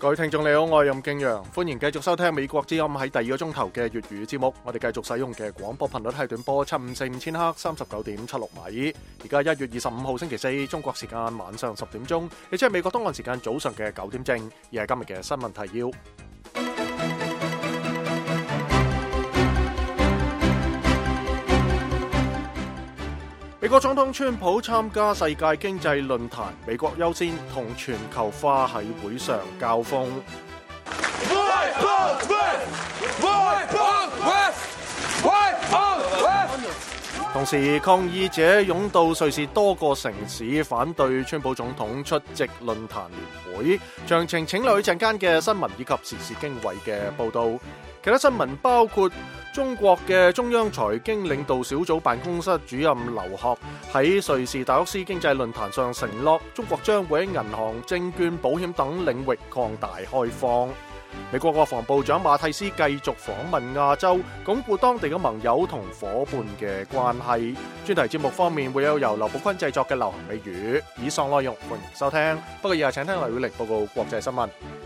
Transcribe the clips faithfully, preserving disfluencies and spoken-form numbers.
各位聽眾你好，我係任敬陽，歡迎繼續收聽美國之音喺第二個鐘頭嘅粵語節目。我哋繼續使用嘅廣播頻率係短波七五四五千赫，三十九點七六米。而家一月二十五號星期四，中國時間晚上十點鐘，亦即係美國東岸時間早上嘅九點正。而係今日嘅新聞提要。美國總統川普參加世界經濟論壇，美國優先同全球化喺會上交鋒。同時，抗議者湧到瑞士多個城市，反對川普總統出席論壇年會。詳情請留意陣間嘅新聞以及時事經緯嘅報導。其他新聞包括中國嘅中央財經領導小組辦公室主任劉鶴喺瑞士達沃斯經濟論壇上承諾，中國將會喺銀行、證券、保險等領域擴大開放。美國國防部長馬蒂斯繼續訪問亞洲，鞏固當地嘅盟友同伙伴嘅關係。專題節目方面會有由劉寶坤製作嘅流行美語。以上內容歡迎收聽，不過以下請聽劉曉玲報告國際新聞。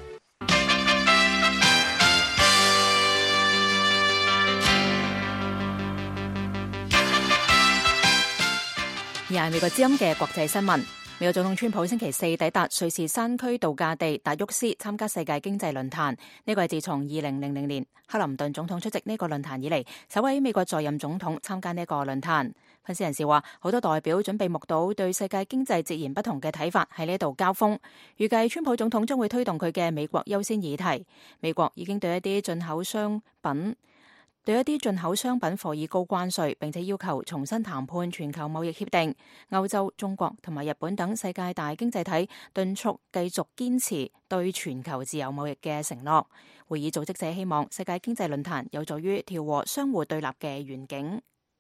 而係美國之音嘅國際新聞。美國總統川普星期四抵達瑞士山區度假地達沃斯參加世界經濟論壇，呢個係自從二零零零年克林頓總統出席呢個論壇以嚟，首位美國在任總統參加呢個論壇。分析人士話，好多代表準備目睹對世界經濟截然不同嘅睇法喺呢度交鋒。預計川普總統將會推動佢嘅美國優先議題。美國已經對一啲進口商品對一啲進口商品課以高關稅，並且要求重新談判全球貿易協定。歐洲、中國同埋日本等世界大經濟體敦促繼續堅持對全球自由貿易嘅承諾。會議組織者希望世界經濟論壇有助於調和相互對立嘅願景。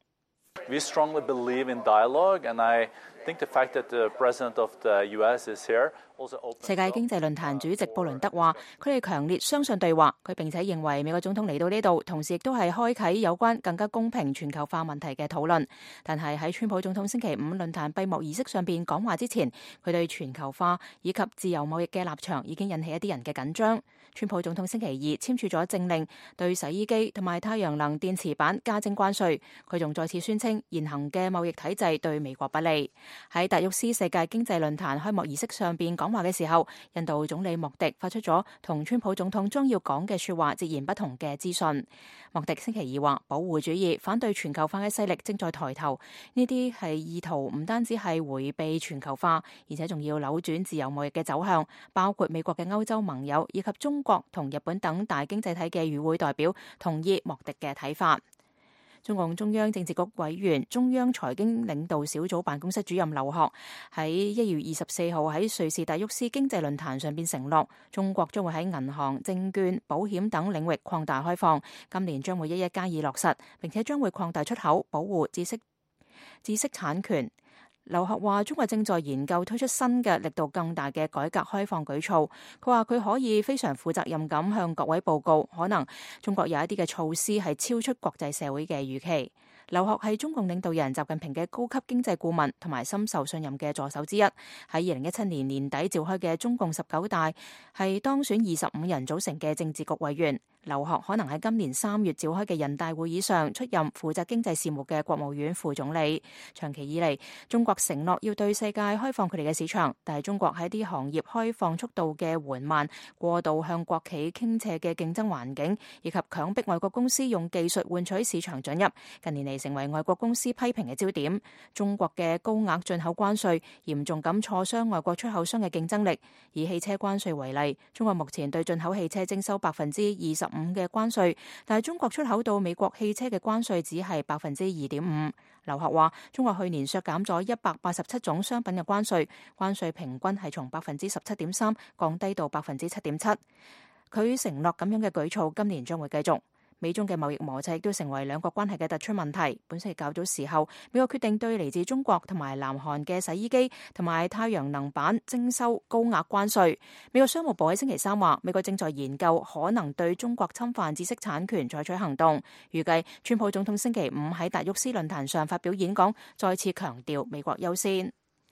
We strongly believe in dialogue, and I think the fact that the president of the U S is here also opens. 世界經濟論壇主席布倫德話，佢哋強烈相信對話，佢並且認為美國總統嚟到呢度，同時亦都係開啟有關更加公平全球化問題嘅討論。但係喺川普總統星期五論壇閉幕儀式上邊講話之前，佢對全球化以及自由貿易嘅立場已經引起一啲人嘅緊張。川普總統星期二簽署咗政令，對洗衣機同埋太陽能電池板加徵關稅。佢仲再次宣稱現行嘅貿易體制對美國不利。喺達沃斯世界經濟論壇開幕儀式上邊講話嘅時候，印度總理莫迪發出咗同川普總統將要講嘅說話截然不同嘅資訊。莫迪星期二話，保護主義、反對全球化嘅勢力正在抬頭，呢啲係意圖唔單止係迴避全球化，而且仲要扭轉自由貿易嘅走向，包括美國嘅歐洲盟友以及中國同日本等大經濟體嘅與會代表同意莫迪嘅睇法。中共中央政治局委員、中央財經領導小組辦公室主任劉鶴喺一月二十四號喺瑞士達沃斯經濟論壇上邊承諾，中國將會喺銀行、證券、保險等領域擴大開放，今年將會一一加以落實，並且將會擴大出口，保護知識知識產權。劉鶴話：中國正在研究推出新嘅力度更大嘅改革開放舉措。佢話佢可以非常負責任咁向各位報告，可能中國有一啲嘅措施係超出國際社會嘅預期。劉鶴係中共領導人習近平嘅高級經濟顧問同埋深受信任嘅助手之一。喺二零一七年年底召開嘅中共十九大係當選二十五人組成嘅政治局委員。劉鶴可能喺今年三月召開嘅人大會議上出任負責經濟事務嘅國務院副總理。長期以嚟，中國承諾要對世界開放佢哋嘅市場，但係中國喺啲行業開放速度嘅緩慢、過度向國企傾斜嘅競爭環境，以及強迫外國公司用技術換取市場准入，近年嚟成為外國公司批評嘅焦點。中國嘅高額進口關稅嚴重咁挫傷外國出口商嘅競爭力。以汽車關稅為例，中國目前對進口汽車徵收百分之二十五嘅關稅，但係中國出口到美國汽車嘅關稅只係百分之二點五。劉鶴話：中國去年削減咗一百八十七種商品嘅關稅，關稅平均係從百分之十七點三降低到百分之七點七。佢承諾咁樣嘅舉措今年將會繼續。美中嘅貿易摩擦亦都成為兩國關係嘅突出問題。本星期較早時候，美國決定對嚟自中國同埋南韓嘅洗衣機同埋太陽能板徵收高額關稅。美國商務部喺星期三話，美國正在研究可能對中國侵犯知識產權採取行動。預計川普總統星期五喺達沃斯論壇上發表演講，再次強調美國優先。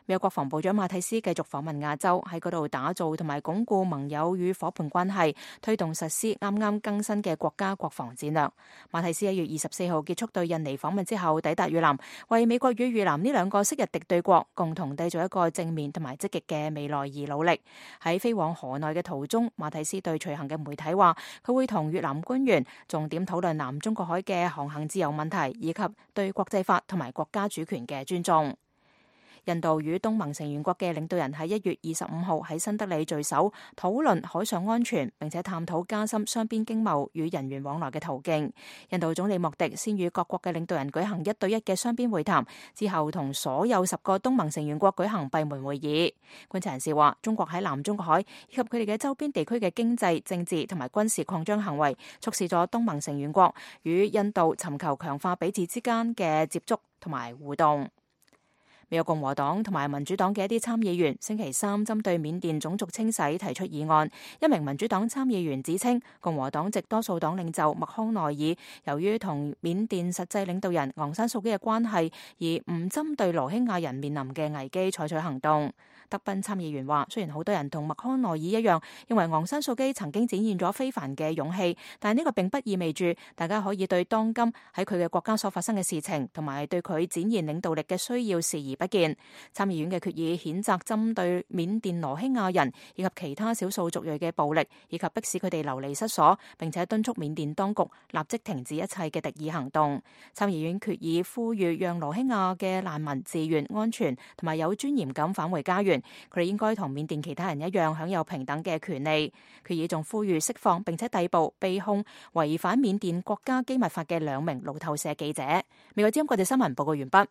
美國國防部長馬蒂斯繼續訪問亞洲，喺嗰度打造同埋鞏固盟友與伙伴關係，推動實施啱啱更新嘅國家國防戰略。馬蒂斯一月二十四號結束對印尼訪問之後，抵達越南，為美國與越南呢兩個昔日敵對國共同締造一個正面同埋積極嘅未來而努力。喺飛往河內嘅途中，馬蒂斯對隨行嘅媒體話，佢會同越南官員重點討論南中國海嘅航行自由問題，以及對國際法同埋國家主權嘅尊重。印度與東盟成員國嘅領導人喺一月二十五號喺新德里聚首，討論海上安全，並且探討加深雙邊經貿與人員往來嘅途徑。印度總理莫迪先與各國嘅領導人舉行一對一嘅雙邊會談，之後同所有十個東盟成員國舉行閉門會議。觀察人士話，中國喺南中國海以及佢哋嘅周邊地區嘅經濟、政治同埋軍事擴張行為，促使咗東盟成員國與印度尋求強化彼此之間嘅接觸同埋互動。美國共和黨同埋民主黨嘅一啲參議員星期三針對緬甸種族清洗提出議案。一名民主黨參議員指稱，共和黨籍多數黨領袖麥康奈爾由於同緬甸實際領導人昂山素基嘅關係，而唔針對羅興亞人面臨嘅危機採取行動。德賓參議員話，雖然好多人同麥康奈爾一樣認為昂山素基曾經展現咗非凡嘅勇氣，但係呢個並不意味住大家可以對當今喺佢嘅國家所發生嘅事情同埋對佢展現領導力嘅需要視而不見。參議院嘅決議譴責針對緬甸羅興亞人以及其他少數族裔嘅暴力，以及迫使佢哋流離失所，並且敦促緬甸當局立即停止一切嘅敵意行動。參議院決議呼籲讓羅興亞嘅難民自願、安全同埋有尊嚴咁返回家園，佢哋應該同緬甸其他人一樣享有平等嘅權利。決議仲呼籲釋放並且逮捕被控違反緬甸國家機密法嘅兩名路透社記者。美國之音國際新聞報告完畢。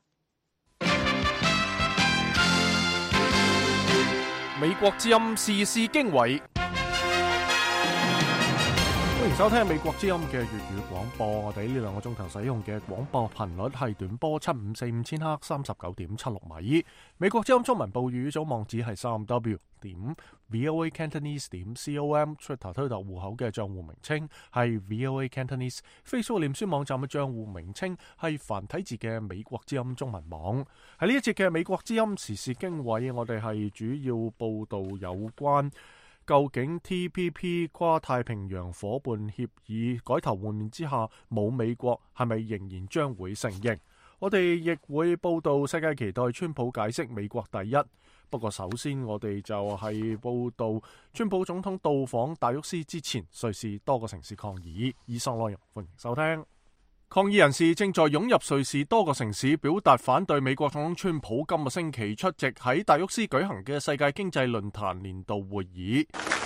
美國之音時事經緯，歡迎收聽美國之音嘅粵語廣播。我哋呢兩個鐘頭使用嘅廣播頻率係短波七五四五千赫三十九點七六米。美國之音中文部語組網址係三 w 點 voa cantonese 點 com。Twitter 推特戶口嘅賬戶名稱係 voa cantonese。Facebook 臉書網站嘅賬戶名稱係繁體字嘅美國之音中文網。喺呢一節嘅美國之音時事經緯，我哋係主要報道有關究竟 T P P 跨太平洋夥伴協議改頭換面之下，冇美國係咪仍然將會承認？我哋亦會報道世界期待川普解釋美國第一。不過首先我哋就係報道川普總統到訪大沃斯之前，瑞士多個城市抗議。以上內容歡迎收聽。抗議人士正在湧入瑞士多個城市，表達反對美國總統川普今個星期出席喺大沃斯舉行嘅世界經濟論壇年度會議。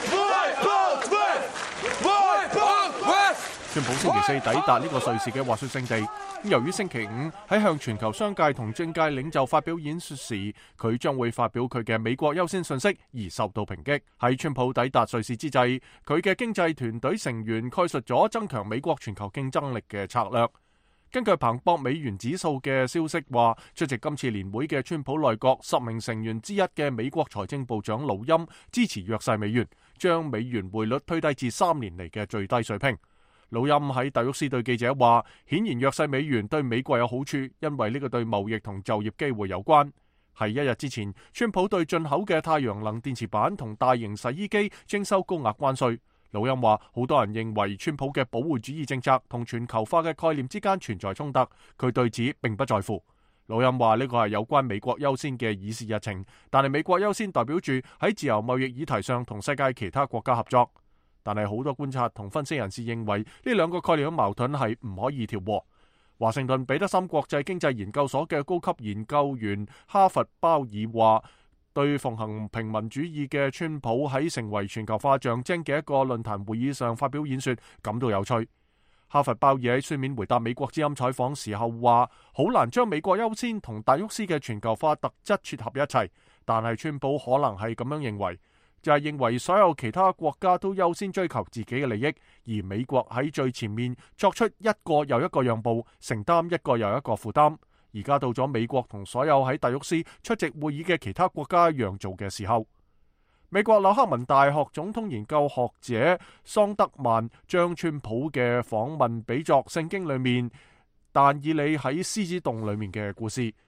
川普星期四抵達呢個瑞士嘅滑雪勝地，由於星期五喺向全球商界同政界領袖發表演說時，佢將會發表佢嘅美國優先信息而受到抨擊。喺川普抵達瑞士之際，佢嘅經濟團隊成員概述咗增強美國全球競爭力嘅策略。根據彭博美元指數嘅消息話，出席今次年會嘅川普內閣十名成員之一嘅美國財政部長魯欽支持弱勢美元，將美元匯率推低至三年嚟嘅最低水平。魯欽喺大沃斯對記者話，顯然弱勢美元對美國有好處，因為呢個對貿易同就業機會有關。喺一日之前，川普對進口嘅太陽能電池板同大型洗衣機徵收高額關稅。魯欽話，好多人認為川普嘅保護主義政策同全球化嘅概念之間存在衝突，佢對此並不在乎。魯欽話呢個係有關美國優先嘅議事日程，但係美國優先代表住喺自由貿易議題上同世界其他國家合作。但係好多觀察同分析人士認為呢兩個概念嘅矛盾係唔可以調和。華盛頓彼得森國際經濟研究所嘅高級研究員哈佛鮑爾話，對奉行平民主義嘅川普喺成為全球化象徵嘅一個論壇會議上發表演說感到有趣。哈佛鮑爾喺書面回答美國之音採訪時候話，好難將美國優先同大沃斯嘅全球化特質撮合一齊，但係川普可能係咁樣認為。就係認為所有其他國家都優先追求自己嘅利益，而美國喺最前面作出一個又一個讓步，承擔一個又一個負擔。而家到咗美國同所有喺大沃斯出席會議嘅其他國家讓做嘅時候。美國紐克文大學總統研究學者桑德曼將川普嘅訪問比作聖經裏面但以理喺獅子洞裏面嘅故事。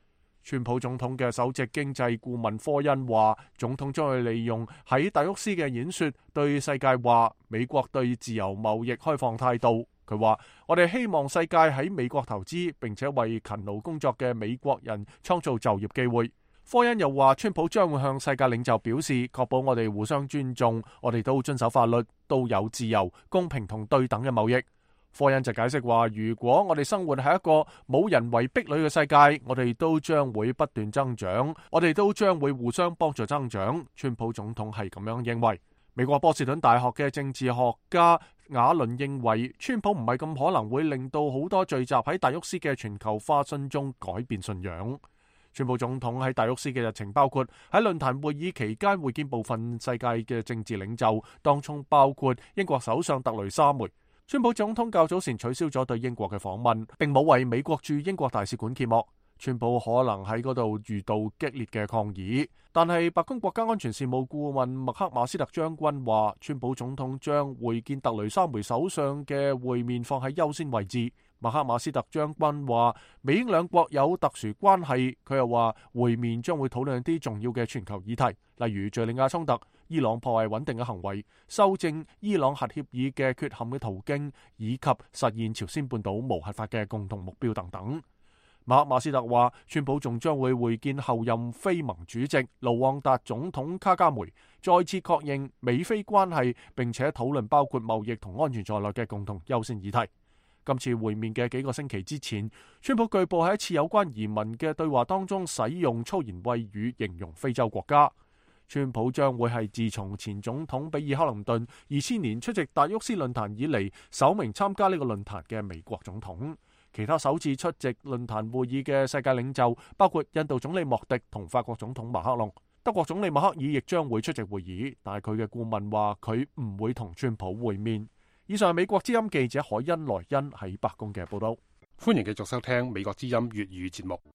川普總統嘅首席經濟顧問科恩話，總統將會利用喺達沃斯嘅演說對世界話美國對自由貿易開放態度。佢話：我哋希望世界喺美國投資，並且為勤勞工作嘅美國人創造就業機會。科恩又話，川普將會向世界領袖表示，確保我哋互相尊重，我哋都遵守法律，都有自由、公平同對等嘅貿易。科恩就解釋話，如果我哋生活喺一個冇人為壁壘嘅世界，我哋都將會不斷增長，我哋都將會互相幫助增長。川普總統係咁樣認為。美國波士頓大學嘅政治學家亞倫認為，川普唔係咁可能會令到好多聚集喺達沃斯嘅全球化信眾改變信仰。川普總統喺達沃斯嘅日程包括喺論壇會議期間會見部分世界嘅政治領袖，當中包括英國首相特雷莎梅。川普總統較早前取消咗對英國嘅訪問，並冇為美國駐英國大使館揭幕。川普可能喺嗰度遇到激烈嘅抗議，但係白宮國家安全事務顧問麥克馬斯特將軍話，川普總統將會見特雷莎梅首相嘅會面放喺優先位置。麥克馬斯特將軍話，美英兩國有特殊關係。佢又話，會面將會討論一啲重要嘅全球議題，例如敘利亞衝突、伊朗破壞穩定嘅行為、修正伊朗核協議嘅缺陷嘅途徑，以及實現朝鮮半島無核化嘅共同目標等等。馬克馬斯特話，川普仲將會會見後任非盟主席盧旺達總統卡加梅，再次確認美非關係，並且討論包括貿易同安全在內嘅共同優先議題。今次會面嘅幾個星期之前，川普據報喺一次有關移民嘅對話當中使用粗言穢語形容非洲國家。川普將會係自從前總統比爾克林頓二千年出席達沃斯論壇以嚟，首名參加呢個論壇嘅美國總統。其他首次出席論壇會議嘅世界領袖包括印度總理莫迪同法國總統馬克龍。德國總理默克爾亦將會出席會議，但係佢嘅顧問話佢唔會同川普會面。以上係美國之音記者海恩萊恩喺白宮嘅報道。 歡迎繼續收聽美國之音粵語節目。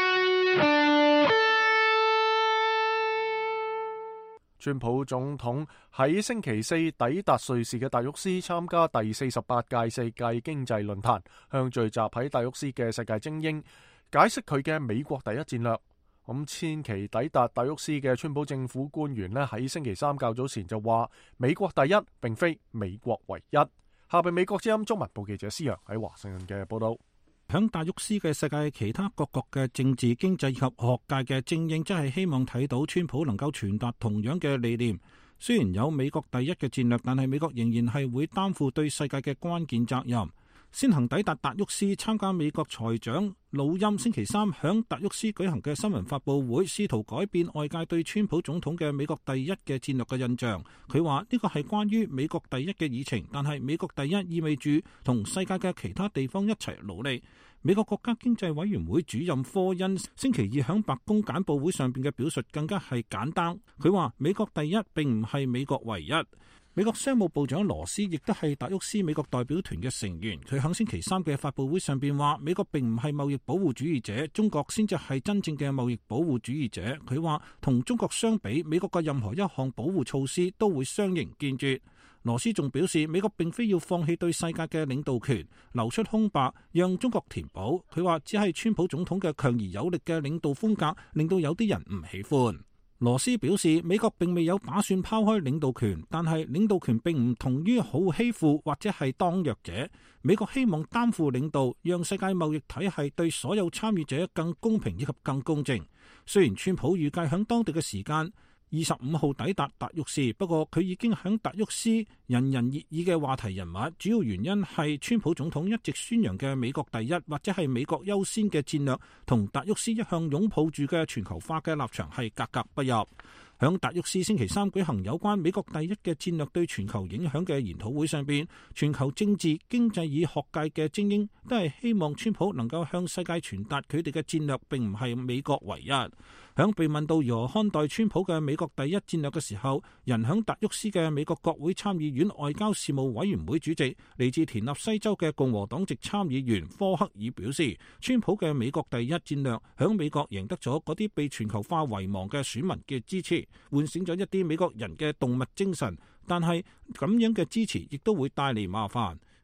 川普總統喺星期四抵達瑞士嘅達沃斯參加第四十八屆世界經濟論壇，向聚集喺達沃斯嘅世界精英解釋佢嘅美國第一戰略。咁千祈抵達達沃斯嘅川普政府官員呢，喺星期三較早前就話美國第一並非美國唯一。下邊美國之音中文部記者施洋喺華盛頓嘅報道。 響達沃斯嘅世界其他各國嘅政治、經濟及學界嘅精英，真係希望睇到川普能夠傳達同樣嘅理念。雖然有美國第一嘅戰略，但係美國仍然係會擔負對世界嘅關鍵責任。先行抵達達沃斯參加美國財長魯欽星期三響達沃斯舉行嘅新聞發佈會，試圖改變外界對川普總統嘅美國第一嘅戰略嘅印象。佢話呢個係關於美國第一嘅議程，但係美國第一意味住同世界嘅其他地方一齊努力。美國國家經濟委員會主任科恩星期二響白宮簡報會上邊嘅表述更加係簡單。佢話美國第一並唔係美國唯一。美國商務部長羅斯亦都係達沃斯美國代表團嘅成員，佢響星期三嘅發佈會上邊話，美國並唔係貿易保護主義者，中國先至係真正嘅貿易保護主義者。佢話同中國相比，美國嘅任何一項保護措施都會相形見絀。羅斯仲表示，美國並非要放棄對世界嘅領導權，留出空白讓中國填補。佢話只係川普總統嘅強而有力嘅領導風格令到有啲人唔喜歡。羅斯表示，美國並未有打算拋開領導權，但係領導權並唔同於好欺負或者係當弱者。美國希望擔負領導，讓世界貿易體系對所有參與者更公平以及更公正。雖然川普預計響當地嘅時間二十五號抵達達沃斯，不過佢已經響達沃斯人人熱議嘅話題人物。主要原因係川普總統一直宣揚嘅美國第一或者係美國優先嘅戰略，同達沃斯一向擁抱住嘅全球化嘅立場係格格不入。響達沃斯星期三舉行有關美國第一嘅戰略對全球影響嘅研討會上邊，全球政治、經濟與學界嘅精英都係希望川普能夠向世界傳達佢哋嘅戰略並唔係美國唯一。響被問到如何看待川普嘅美國第一戰略嘅時候，人響達沃斯嘅美國國會參議院外交事務委員會主席嚟自田納西州嘅共和黨籍參議員科克爾表示，川普嘅美國第一戰略響美國贏得咗嗰啲被全球化遺忘嘅選民嘅支持，喚醒咗一啲美國人嘅動物精神，但係咁樣嘅支持亦都會帶嚟麻煩。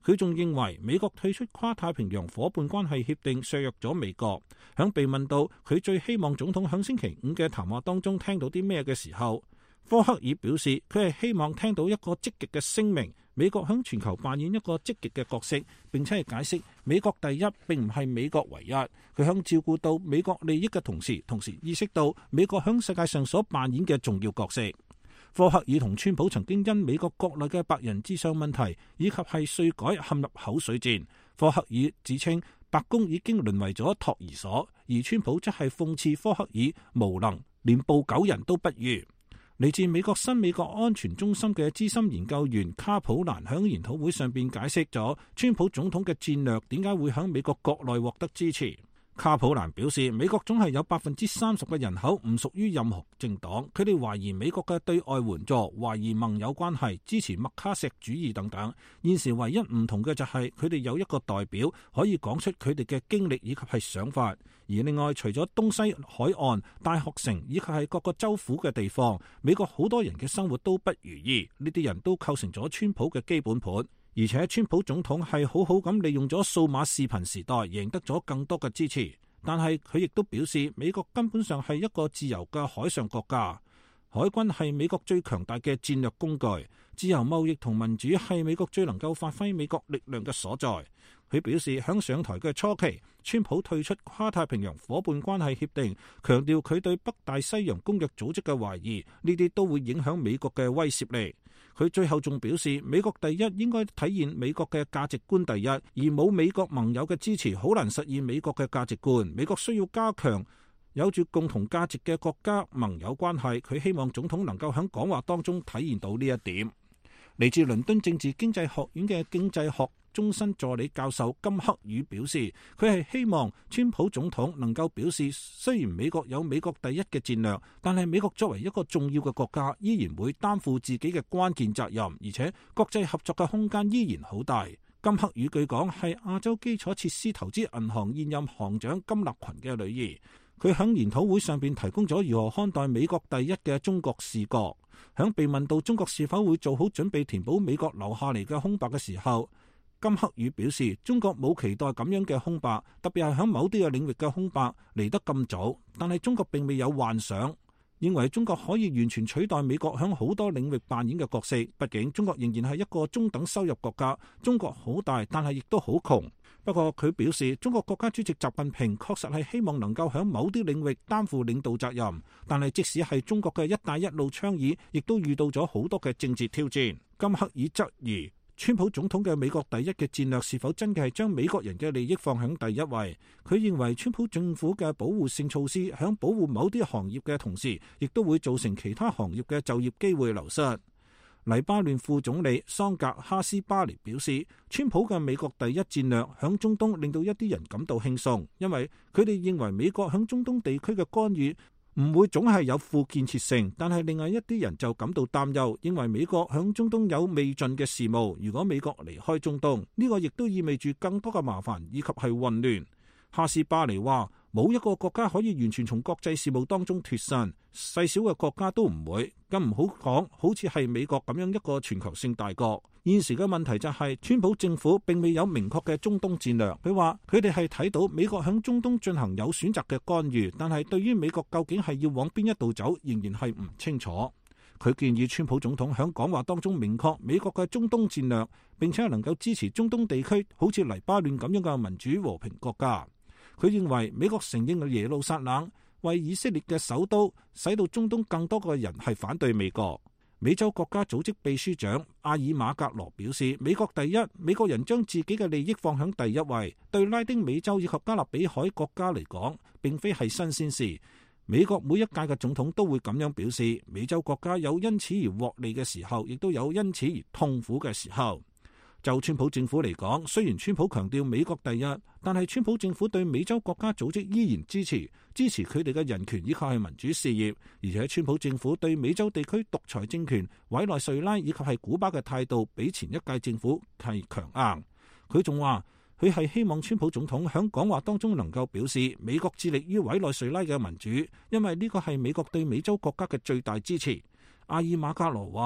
佢仲認為美國退出跨太平洋夥伴關係協定削弱咗美國。響被問到佢最希望總統響星期五嘅談話當中聽到啲咩嘅時候，科克爾表示佢係希望聽到一個積極嘅聲明，美國響全球扮演一個積極嘅角色，並且係解釋美國第一並唔係美國唯一。佢響照顧到美國利益嘅同時，同時意識到美國響世界上所扮演嘅重要角色。科克爾同川普曾經因美國國內嘅白人至上問題以及係稅改陷入口水戰。科克爾指稱白宮已經淪為咗托兒所，而川普則係諷刺科克爾無能，連捕狗人都不如。嚟自美國新美國安全中心嘅資深研究員卡普蘭喺研討會上邊解釋咗川普總統嘅戰略點解會喺美國國內獲得支持。卡普蘭表示，美國總係有百分之三十嘅人口唔屬於任何政黨，佢哋懷疑美國嘅對外援助，懷疑盟友關係，支持麥卡錫主義等等。現時唯一唔同嘅就係佢哋有一個代表可以講出佢哋嘅經歷以及係想法。而另外，除咗東西海岸、大學城以及係各個州府嘅地方，美國好多人嘅生活都不如意，呢啲人都構成咗川普嘅基本盤。而且川普總統係好好咁利用咗數碼視頻時代，贏得咗更多嘅支持。但係佢亦都表示，美國根本上係一個自由嘅海上國家，海軍係美國最強大嘅戰略工具，自由貿易同民主係美國最能夠發揮美國力量嘅所在。佢表示，響上台嘅初期，川普退出跨太平洋夥伴關係協定，強調佢對北大西洋公約組織嘅懷疑，呢啲都會影響美國嘅威懾力。佢最後仲表示，美國第一應該體現美國嘅價值觀第一，而冇美國盟友嘅支持，好難實現美國嘅價值觀。美國需要加強有住共同價值嘅國家盟友關係。佢希望總統能夠喺講話當中體現到呢一點。嚟自倫敦政治經濟學院嘅經濟學終身助理教授金克宇表示，佢係希望川普總統能夠表示，雖然美國有美國第一嘅戰略，但係美國作為一個重要嘅國家，依然會擔負自己嘅關鍵責任，而且國際合作嘅空間依然好大。金克宇據講係亞洲基礎設施投資銀行現任行長金立群嘅女兒，佢喺研討會上邊提供咗如何看待美國第一嘅中國視角。響被問到中國是否會做好準備填補美國留下嚟嘅空白嘅時候，金克宇表示，中國冇期待咁樣嘅空白，特別係喺某啲嘅領域嘅空白嚟得咁早，但係中國並未有幻想，認為中國可以完全取代美國喺好多領域扮演嘅角色。畢竟中國仍然係一個中等收入國家，中國好大，但係亦都好窮。不過佢表示，中國國家主席習近平確實係希望能夠喺某啲領域擔負領導責任，但係即使係中國嘅一帶一路倡議，亦都遇到咗好多嘅政治挑戰。金克爾質疑川普總統嘅美國第一嘅戰略是否真嘅係將美國人嘅利益放喺第一位？佢認為川普政府嘅保護性措施響保護某啲行業嘅同時，亦都會造成其他行業嘅就業機會流失。黎巴嫩副總理桑格哈斯巴尼表示，川普嘅美國第一戰略響中東令到一啲人感到輕鬆，因為佢哋認為美國響中東地區嘅干預唔會總係有負建設性，但係另外一啲人就感到擔憂，認為美國響中東有未盡嘅事務。如果美國離開中東，呢個亦都意味住更多嘅麻煩以及係混亂。哈斯巴尼話，冇一個國家可以完全從國際事務當中脫身，細小嘅國家都唔會，更唔好講好似係美國咁樣一個全球性大國。現時嘅問題就係，川普政府並未有明確嘅中東戰略。佢話佢哋係睇到美國響中東進行有選擇嘅干預，但係對於美國究竟係要往邊一度走，仍然係唔清楚。佢建議川普總統響講話當中明確美國嘅中東戰略，並且能夠支持中東地區好似黎巴嫩咁樣嘅民主和平國家。佢認為美國承認嘅耶路撒冷為以色列嘅首都，使到中東更多嘅人係反對美國。美洲國家組織秘書長阿爾馬格羅表示，美國第一，美國人將自己嘅利益放響第一位，對拉丁美洲以及加勒比海國家嚟講，並非係新鮮事。美國每一屆嘅總統都會咁樣表示，美洲國家有因此而獲利嘅時候，亦都有因此而痛苦嘅時候。就川普政府嚟講，雖然川普強調美國第一，但係川普政府對美洲國家組織依然支持，支持佢哋嘅人權以及係民主事業。而且川普政府對美洲地區獨裁政權委內瑞拉以及係古巴嘅態度，比前一屆政府係強硬。佢仲話，佢係希望川普總統響講話當中能夠表示，美國致力於委內瑞拉嘅民主，因為呢個係美國對美洲國家嘅最大支持。阿爾馬加羅話，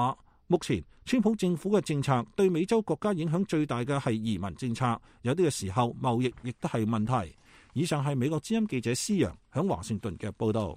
目前川普政府嘅政策對美洲國家影響最大嘅係移民政策，有啲嘅時候貿易亦都係問題。以上係美國之音記者施洋響華盛頓嘅報道。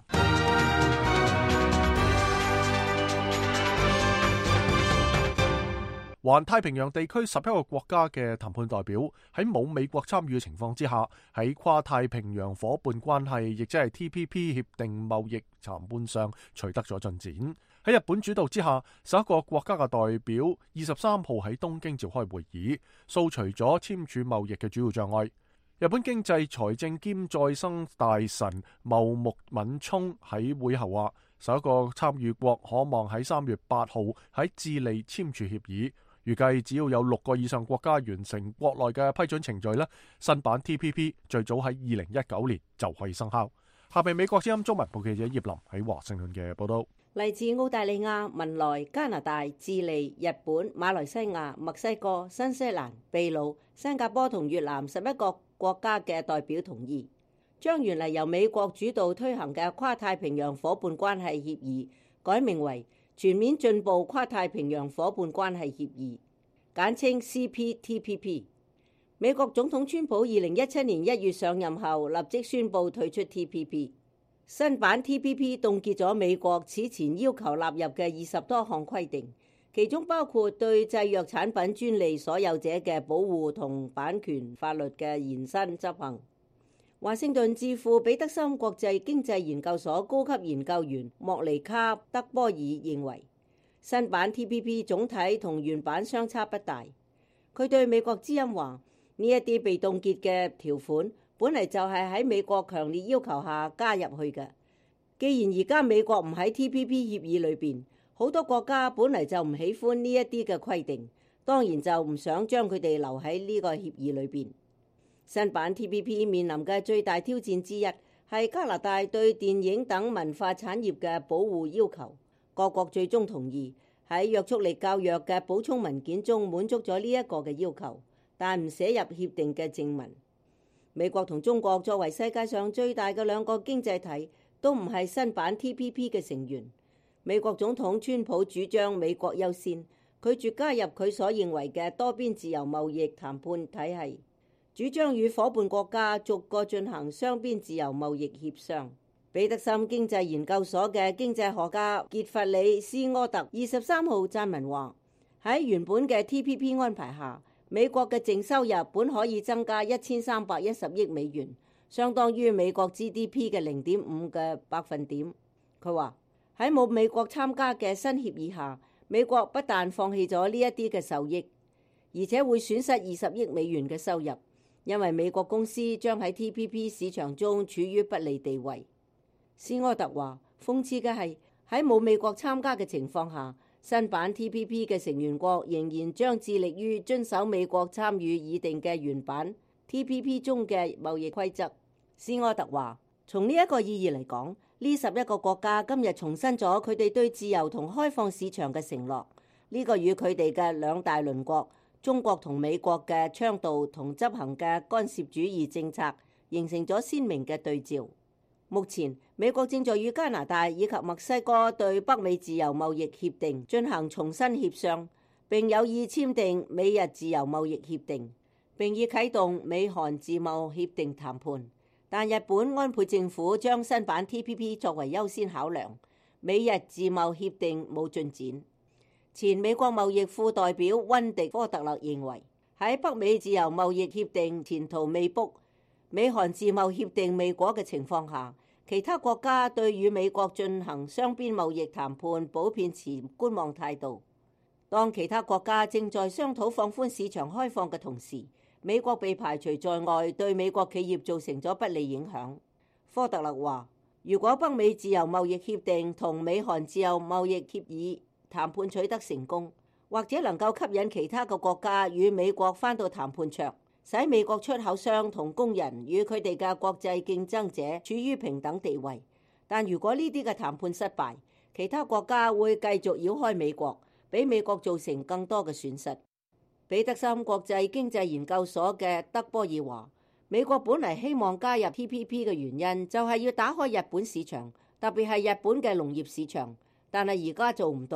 環太平洋地區十一個國家嘅談判代表喺冇美國參與嘅情況之下，喺跨太平洋夥伴關係，亦即係 T P P 協定貿易談判上取得咗進展。喺日本主導之下，十一個國家嘅代表二十三號喺東京召開會議，掃除咗簽署貿易嘅主要障礙。日本經濟財政兼再生大臣茂木敏充喺會後話，十一個參與國可望喺三月八號喺智利簽署協議。預計只要有六個以上國家完成國內嘅批准程序咧，新版 T P P 最早喺二零一九年就可以生效。下邊美國之音中文部記者葉林喺華盛頓嘅報道。 嚟自澳大利亞、文萊、加拿大、智利、日本、馬來西亞、墨西哥、新西蘭、秘魯、新加坡同越南十一個國家嘅代表同意，將原嚟由美國主導推行嘅跨太平洋夥伴關係協議改名為全面進步跨太平洋夥伴關係協議，簡稱 C P T P P。 美國總統川普二零一七年一月上任後，立即宣布退出 T P P。 新版 T P P 凍結咗美國此前要求納入嘅二十多項規定，其中包括對製藥產品專利所有者嘅保護同版權法律嘅延伸執行。華盛頓智庫彼得森國際經濟研究所高級研究員莫尼卡德波爾認為，新版 T P P 總體同原版相差不大。佢對美國之音話，呢一啲被凍結嘅條款本嚟就係喺美國強烈要求下加入去嘅。既然而家美國唔喺 T P P 協議裏邊，好多國家本嚟就唔喜歡呢一啲嘅規定，當然就唔想將佢哋留喺呢個協議裏邊。新版 T P P 面臨嘅最大挑戰之一係加拿大對電影等文化產業嘅保護要求。各國最終同意喺約束力較弱嘅補充文件中滿足咗呢一個嘅要求，但唔寫入協定嘅正文。美國同中國作為世界上最大嘅兩個經濟體，都唔係新版 T P P 嘅成員。美國總統川普主張美國優先，拒絕加入佢所認為嘅多邊自由貿易談判體系，主張與夥伴國家逐個進行雙邊自由貿易協商。彼得森經濟研究所嘅經濟學家傑弗里斯柯特二十三號撰文話，喺原本嘅 T P P 安排下，美國嘅淨收入本可以增加一千三百一十億美元，相當於美國 G D P 嘅零點五嘅百分點。佢話喺冇美國參加嘅新協議下，美國不但放棄咗呢一啲嘅受益，而且會損失二十億美元嘅收入。因為美國公司將喺 T P P 市場中處於不利地位。斯柯特話，諷刺嘅係喺冇美國參加嘅情況下，新版 T P P 嘅成員國仍然將致力於遵守美國參與擬定嘅原版 T P P 中嘅貿易規則。斯柯特話，從呢一個意義嚟講，呢十一個國家今日重申咗佢哋對自由同開放市場嘅承諾。呢個與佢哋嘅兩大鄰國中國同美國嘅倡導同執行嘅干涉主義政策形成咗鮮明嘅對照。目前美國正在與加拿大以及墨西哥對北美自由貿易協定進行重新協商，並有意簽訂美日自由貿易協定，並已啟動美韓自貿協定談判。但日本安倍政府將新版 T P P 作為優先考量，美日自貿協定冇進展。前美國貿易副代表溫迪科特勒認為，喺北美自由貿易協定前途未卜、美韓自貿協定未果嘅情況下，其他國家對與美國進行雙邊貿易談判普遍持觀望態度。當其他國家正在商討放寬市場開放嘅同時，美國被排除在外，對美國企業造成咗不利影響。科特勒話，如果北美自由貿易協定同美韓自由貿易協議談判取得成功，或者能夠吸引其他嘅國家與美國返到談判桌，使美國出口商同工人與佢哋嘅國際競爭者處於平等地位。但如果呢啲嘅談判失敗，其他國家會繼續繞開美國，俾美國造成更多嘅損失。彼得森國際經濟研究所嘅德波爾話，美國本嚟希望加入 T P P 嘅原因就係要打開日本市場，特別係日本嘅農業市場，但係而家做唔到。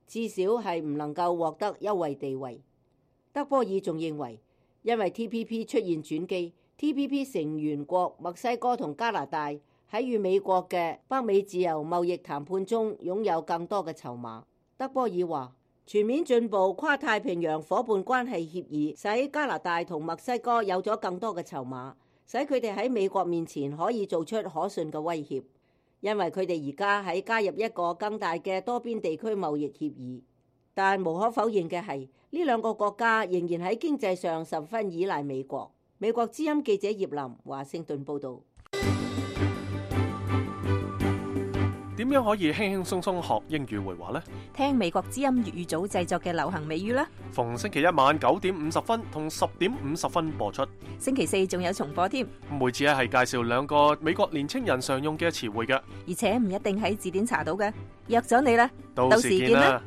至少係唔能夠獲得優惠地位。德波爾仲認為，因為 T P P 出現轉機， T P P 成員國墨西哥同加拿大喺與美國嘅北美自由貿易談判中擁有更多嘅籌碼。德波爾話，全面進步跨太平洋夥伴關係協議使加拿大同墨西哥有咗更多嘅籌碼，使佢哋喺美國面前可以做出可信嘅威脅，因為佢哋而家喺加入一個更大嘅多邊地區貿易協議。但無可否認嘅係，呢兩個國家仍然喺經濟上十分依賴美國。美國之音記者葉林華盛頓報導。 點樣可以輕輕鬆鬆學英語會話呢？ 聽美國之音粵語組製作嘅流行美語啦。 逢星期一晚九點五十分同十點五十分播出。 星期四仲有重播添。 每次咧係介紹兩個美國年青人常用嘅詞彙嘅， 而且唔一定喺字典查到嘅。約咗你啦， 到時見啦。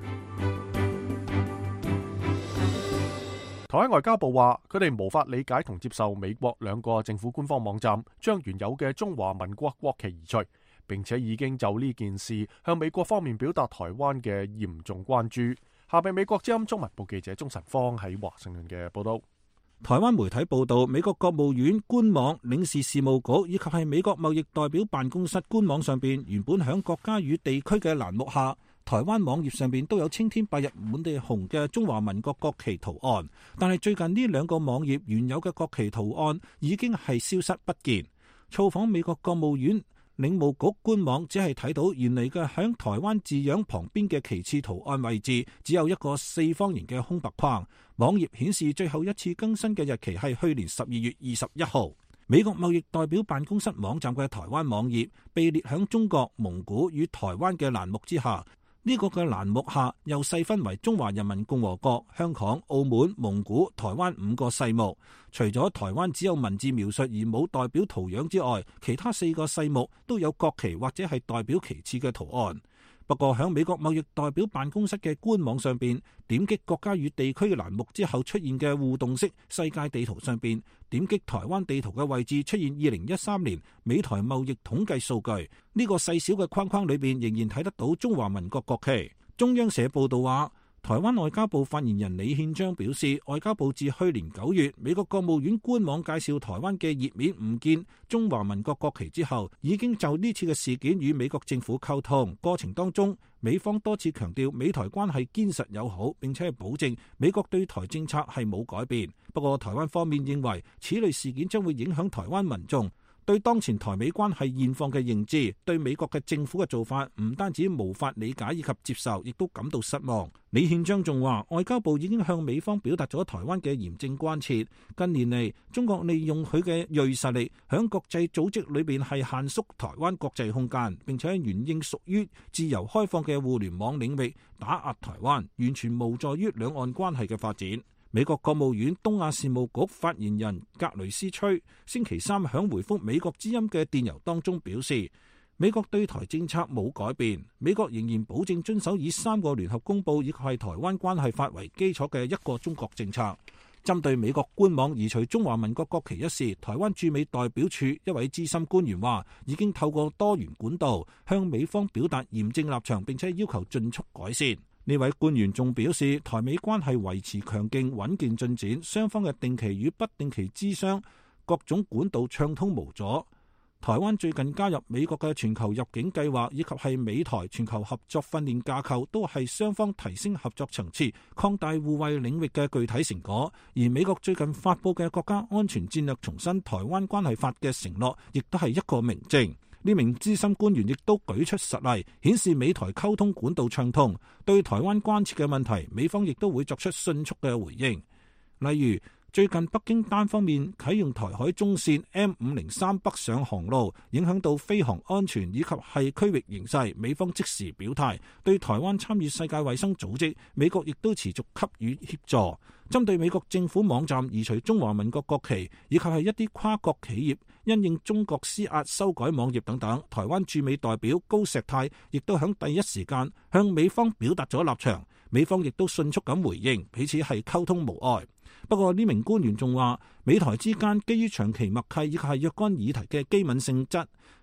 台灣外交部話，佢哋無法理解同接受美國兩個政府官方網站將原有嘅中華民國國旗移除，並且已經就呢件事向美國方面表達台灣嘅嚴重關注。下邊美國之音中文部記者鍾晨芳喺華盛頓嘅報道。 台灣媒體報道，美國國務院官網、領事事務局以及係美國貿易代表辦公室官網上邊，原本響國家與地區嘅欄目下，台灣網頁上邊都有青天白日滿地紅嘅中華民國國旗圖案，但係最近呢兩個網頁原有嘅國旗圖案已經係消失不見。造訪美國國務院領務局官網只係睇到原嚟嘅響台灣字樣旁邊嘅旗幟圖案位置只有一個四方形嘅空白框。網頁顯示最後一次更新嘅日期係去年十二月二十一號。美國貿易代表辦公室網站嘅台灣網頁被列響中國、蒙古與台灣嘅欄目之下。呢個嘅欄目下又細分為中華人民共和國、香港、澳門、蒙古、台灣五個細目。除咗台灣只有文字描述而冇代表圖樣之外，其他四個細目都有國旗或者係代表旗幟嘅圖案。不過喺美國貿易代表辦公室嘅官網上邊，點擊國家與地區欄目之後出現嘅互動式世界地圖上邊，點擊台灣地圖嘅位置出現二零一三年美台貿易統計數據。呢個細小嘅框框裏邊仍然睇得到中華民國國旗。中央社報道話，台灣外交部發言人李憲章表示，外交部自去年九月美國國務院官網介紹台灣嘅頁面唔見中華民國國旗之後，已經就呢次嘅事件與美國政府溝通。過程當中，美方多次強調美台關係堅實友好，並且係保證美國對台政策係冇改變。不過台灣方面認為此類事件將會影響台灣民眾對當前台美關係現況嘅認知，對美國嘅政府嘅做法唔單止無法理解以及接受，亦都感到失望。李憲章仲話，外交部已經向美方表達咗台灣嘅嚴正關切。近年嚟，中國利用佢嘅銳實力，響國際組織裏邊係限縮台灣國際空間，並且援應屬於自由開放嘅互聯網領域打壓台灣，完全無助於兩岸關係嘅發展。美國國務院東亞事務局發言人格雷斯崔星期三響回覆美國之音嘅電郵當中表示，美國對台政策冇改變，美國仍然保證遵守以三個聯合公報以及係台灣關係法為基礎嘅一個中國政策。針對美國官網移除中華民國國旗一事，台灣駐美代表處一位資深官員話，已經透過多元管道向美方表達嚴正立場，並且要求盡速改善。呢位官員仲表示，台美關係維持強勁穩健進展，雙方嘅定期與不定期諮商各種管道暢通無阻。台灣最近加入美國嘅全球入境計劃以及係美台全球合作訓練架構，都係雙方提升合作層次、擴大互惠領域嘅具體成果。而美國最近發佈嘅國家安全戰略重申台灣關係法嘅承諾，亦都係一個明證。呢名資深官員亦都舉出實例，顯示美台溝通管道暢通，對台灣關切嘅問題，美方亦都會作出迅速嘅回應。例如，最近北京單方面啟用台海中線 M 五零三北上航路，影響到飛航安全以及係區域形勢，美方即時表態，對台灣參與世界衛生組織，美國亦都持續給予協助。針對美國政府網站移除中華民國國旗，以及係一啲跨國企業因應中國施壓修改網頁等等，台灣駐美代表高石泰亦都響第一時間向美方表達咗立場，美方亦都迅速咁回應，彼此係溝通無礙。不過呢名官員仲話，美台之間基於長期默契以及係若干議題嘅機敏性質，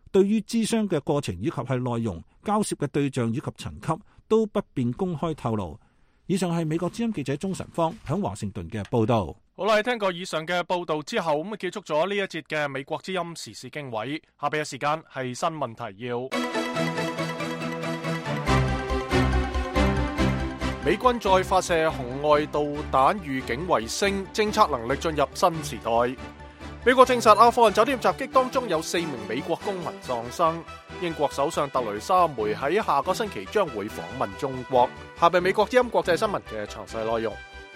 對於諮商嘅過程以及係內容、交涉嘅對象以及層級都不便公開透露。以上係美國之音記者鍾晨芳響華盛頓嘅報道。 好啦，聽過以上嘅報道之後，咁啊結束咗呢一節嘅美國之音時事經緯。下邊嘅時間係新聞提要。美軍再發射紅外導彈預警衛星，偵測能力進入新時代。美國證實阿富汗酒店襲擊當中有四名美國公民喪生。英國首相特雷莎梅喺下個星期將會訪問中國。下邊美國之音國際新聞嘅詳細內容。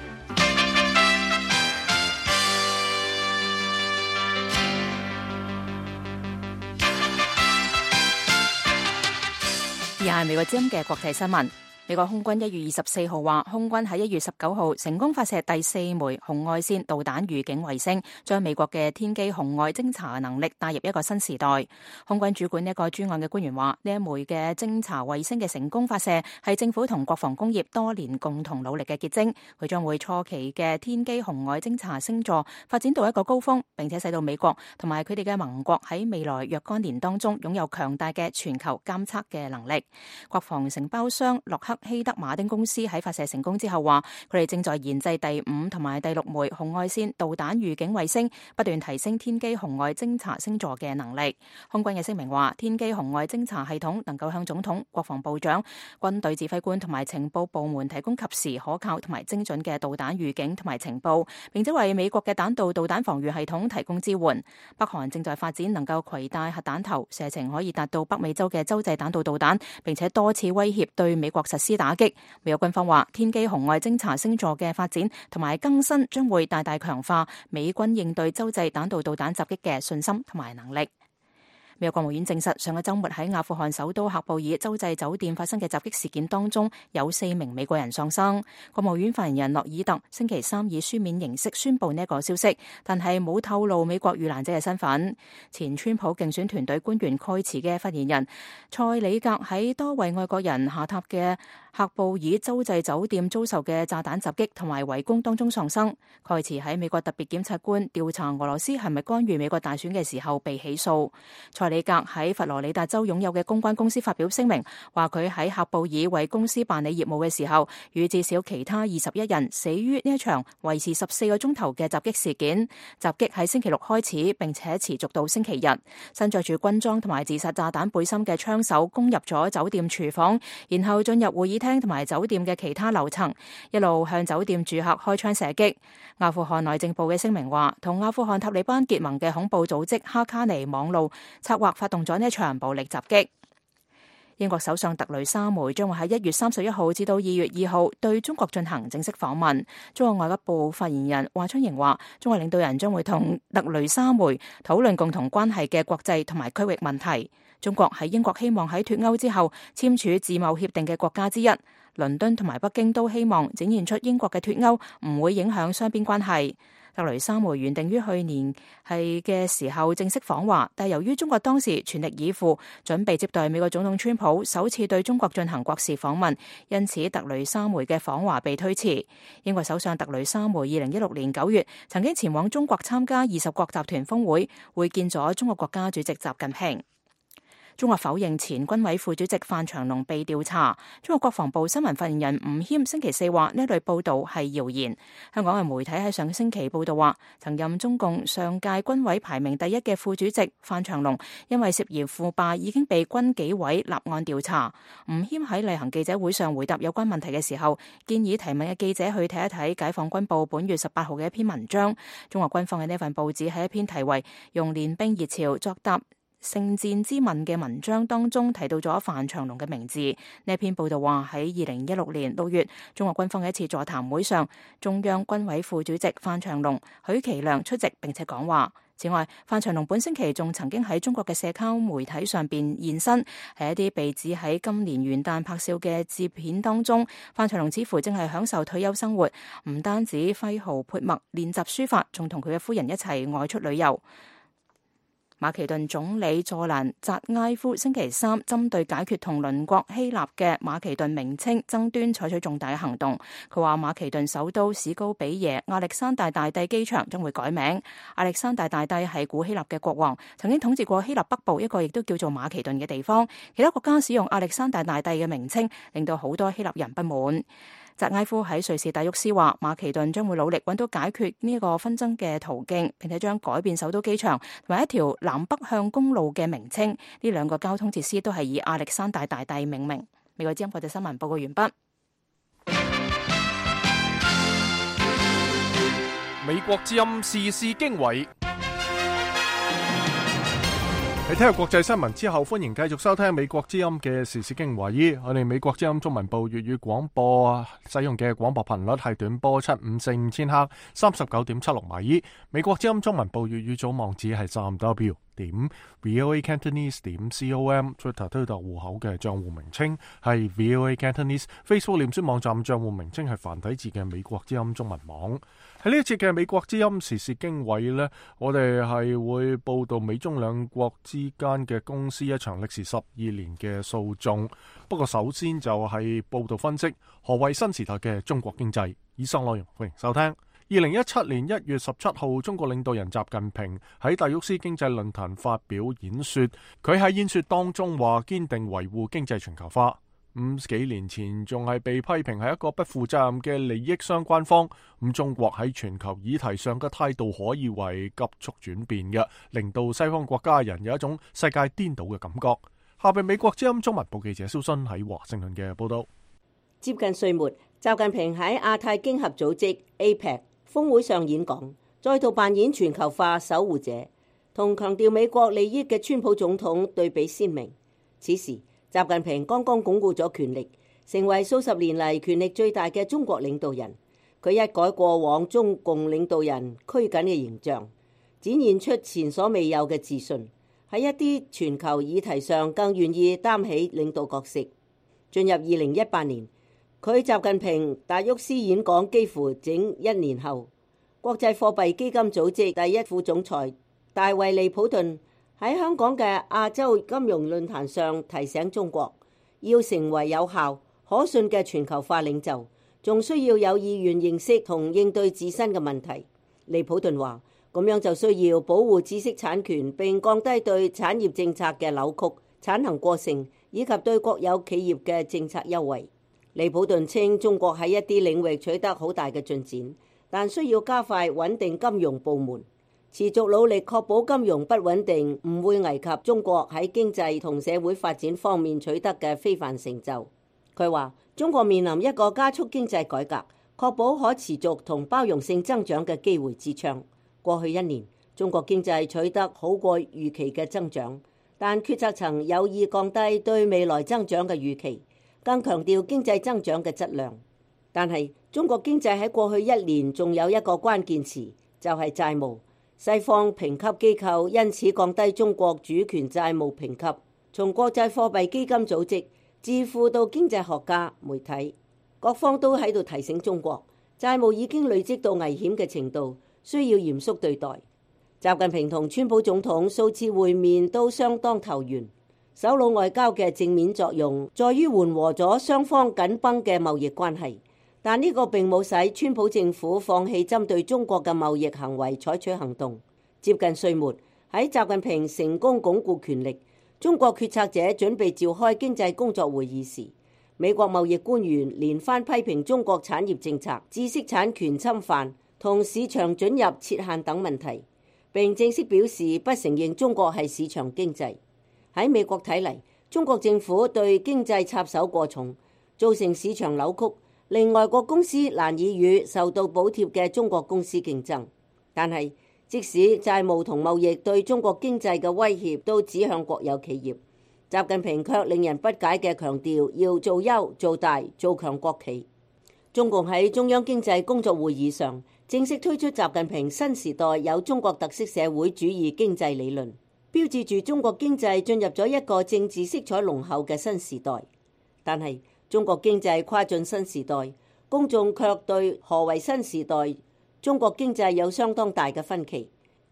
以下係美國之音嘅國際新聞。美國空軍一月二十四號話，空軍喺一月十九號成功發射第四枚紅外線導彈預警衛星，將美國嘅天基紅外偵察能力帶入一個新時代。空軍主管一個專案嘅官員話，呢一枚嘅偵察衛星嘅成功發射係政府同國防工業多年共同努力嘅結晶。佢將會初期嘅天基紅外偵察星座發展到一個高峰，並且使到美國同埋佢哋嘅盟國喺未來若干年當中擁有強大嘅全球監測嘅能力。國防承包商洛克希德馬丁公司喺發射成功之後話，佢哋正在研製第五同埋第六枚紅外線導彈預警衛星，不斷提升天基紅外偵察星座嘅能力。空軍嘅聲明話，天基紅外偵察系統能夠向總統、國防部長、軍隊指揮官同埋情報部門提供及時、可靠同埋精準嘅導彈預警同埋情報，並且為美國嘅彈道導彈防禦系統提供支援。北韓正在發展能夠攜帶核彈頭，射程可以達到北美洲嘅洲際彈道導彈，並且多次威脅對美國實施打擊。美國軍方話，天基紅外偵察星座嘅發展同埋更新將會大大強化美軍應對洲際彈道導彈襲擊嘅信心同埋能力。美國國務院證實，上個週末喺阿富汗首都喀布爾洲際酒店發生嘅襲擊事件當中，有四名美國人喪生。國務院發言人諾爾特星期三以書面形式宣布呢一個消息，但係冇透露美國遇難者嘅身份。前川普競選團隊官員蓋茨嘅發言人塞里格喺多位外國人下榻嘅喀布爾洲際酒店遭受嘅炸彈襲擊同埋圍攻當中喪生。蓋茨喺美國特別檢察官調查俄羅斯係咪干預美國大選嘅時候被起訴。塞里格喺佛羅里達州擁有嘅公關公司發表聲明，話佢喺喀布爾為公司辦理業務嘅時候，與至少其他二十一人死於呢一場維持十四個鐘頭嘅襲擊事件。襲擊喺星期六開始，並且持續到星期日。身着住軍裝同埋自殺炸彈背心嘅槍手攻入咗酒店廚房，然後進入會議廳同埋酒店嘅其他樓層，一路向酒店住客開槍射擊。阿富汗內政部嘅聲明話，同阿富汗塔利班結盟嘅恐怖組織哈卡尼網路策劃發動咗呢一場暴力襲擊。英國首相特雷莎梅將會喺一月三十一號至到二月二號對中國進行正式訪問。中國外交部發言人華春瑩話，中國領導人將會同特雷莎梅討論共同關係嘅國際同埋區域問題。中國係英國希望喺脫歐之後簽署自貿協定嘅國家之一。倫敦同埋北京都希望展現出英國嘅脫歐唔會影響雙邊關係。特雷莎梅原定於去年係嘅時候正式訪華，但由於中國當時全力以赴準備接待美國總統川普首次對中國進行國事訪問，因此特雷莎梅嘅訪華被推遲。英國首相特雷莎梅二零一六年九月曾經前往中國參加二十國集團峰會，會見咗中國國家主席習近平。中國否認前軍委副主席范長龍被調查。中國國防部新聞發言人吳謙星期四話，呢類報道係謠言。香港嘅媒體喺上星期報道話，曾任中共上屆軍委排名第一嘅副主席范長龍因為涉嫌腐敗已經被軍紀委立案調查。吳謙喺例行記者會上回答有關問題嘅時候，建議提問嘅記者去睇一睇解放軍報本月十八號嘅一篇文章。中國軍方嘅呢份報紙喺一篇題為《用練兵熱潮作答聖戰之問》嘅文章當中提到咗范長龍嘅名字。呢篇報道話，喺二零一六年六月，中國軍方嘅一次座談會上，中央軍委副主席范長龍、許其亮出席並且講話。此外，范長龍本星期仲曾經喺中國嘅社交媒體上邊現身，喺一啲被指喺今年元旦拍攝嘅照片當中，范長龍似乎正係享受退休生活，唔單止揮毫潑墨練習書法，仲同佢嘅夫人一齊外出旅遊。 馬其頓總理佐蘭扎埃夫星期三針對解決同鄰國希臘嘅馬其頓名稱爭端採取重大行動。佢話馬其頓首都史高比耶亞歷山大大帝機場將會改名。亞歷山大大帝係古希臘嘅國王，曾經統治過希臘北部一個亦都叫做馬其頓嘅地方。其他國家使用亞歷山大大帝嘅名稱，令到好多希臘人不滿。扎埃夫喺瑞士戴沃斯話，馬其頓將會努力揾到解決呢個紛爭嘅途徑，並且將改變首都機場同埋一條南北向公路嘅名稱。呢兩個交通設施都係以亞歷山大大帝命名。美國之音國際新聞報告完畢。 美國之音時事經緯。喺聽日國際新聞之後，歡迎繼續收聽美國之音嘅時事經緯。我哋美國之音中文部粵語廣播使用嘅廣播頻率係短波七五四五千赫，三十九點七六米。美國之音中文部粵語組網址係三 W 點 VOA Cantonese 點 com，Twitter 推特戶口嘅賬戶名稱係 VOA Cantonese，Facebook 臉書網站賬戶名稱係繁體字嘅美國之音中文網。喺呢一節嘅美國之音時事經緯呢，我哋係會報道美中兩國之間嘅公司一場歷時十二年嘅訴訟。不過首先就係報道分析何謂新時代嘅中國經濟。以上內容歡迎收聽。二零一七年一月十七號，中國領導人習近平喺達沃斯經濟論壇發表演說。佢喺演說當中話堅定維護經濟全球化。咁幾年前仲係被批評係一個不負責任嘅利益相關方。咁中國喺全球議題上嘅態度可以為急速轉變嘅，令到西方國家人有一種世界顛倒嘅感覺。下邊美國之音中文部記者蕭sun喺華盛頓嘅報道。 接近歲末，習近平喺亞太經合組織 A P E C 峰會上演講，再度扮演全球化守護者，同強調美國利益嘅川普總統對比鮮明。此時習近平剛剛鞏固咗權力，成為數十年嚟權力最大嘅中國領導人。佢一改過往中共領導人拘謹嘅形象，展現出前所未有嘅自信，喺一啲全球議題上更願意擔起領導角色。進入二零一八年，佢習近平達沃斯演講幾乎整一年後，國際貨幣基金組織第一副總裁大衛利普頓喺香港嘅亞洲金融論壇上提醒中國，要成為有效可信嘅全球化領袖，仲需要有意願認識同應對自身嘅問題。利普頓話，咁樣就需要保護知識產權，並降低對產業政策嘅扭曲、產能過剩以及對國有企業嘅政策優惠。利普頓稱中國喺一啲領域取得好大嘅進展，但需要加快穩定金融部門，持續努力確保金融不穩定唔會危及中國喺經濟同社會發展方面取得嘅非凡成就。佢話中國面臨一個加速經濟改革、確保可持續同包容性增長嘅機會之窗。過去一年，中國經濟取得好過預期嘅增長，但決策層有意降低對未來增長嘅預期，更強調經濟增長嘅質量。但係中國經濟喺過去一年仲有一個關鍵詞，就係債務。西方評級機構因此降低中國主權債務評級，從國際貨幣基金組織、智庫到經濟學家、媒體，各方都喺度提醒中國，債務已經累積到危險嘅程度，需要嚴肅對待。習近平同川普總統數次會面都相當投緣。首腦外交嘅正面作用在於緩和咗雙方緊繃嘅貿易關係，但呢個並冇使川普政府放棄針對中國嘅貿易行為採取行動。接近歲末，喺習近平成功鞏固權力，中國決策者準備召開經濟工作會議時，美國貿易官員連番批評中國產業政策、知識產權侵犯同市場准入設限等問題，並正式表示不承認中國係市場經濟。喺美國睇嚟，中國政府對經濟插手過重，造成市場扭曲，令外國公司難以與受到補貼嘅中國公司競爭。但係，即使債務同貿易對中國經濟嘅威脅都指向國有企業，習近平卻令人不解嘅強調要做優、做大、做強國企。中共喺中央經濟工作會議上正式推出習近平新時代有中國特色社會主義經濟理論，標誌住中國經濟進入咗一個政治色彩濃厚嘅新時代。但係中國經濟跨進新時代，公眾卻對何為新時代中國經濟有相當大嘅分歧。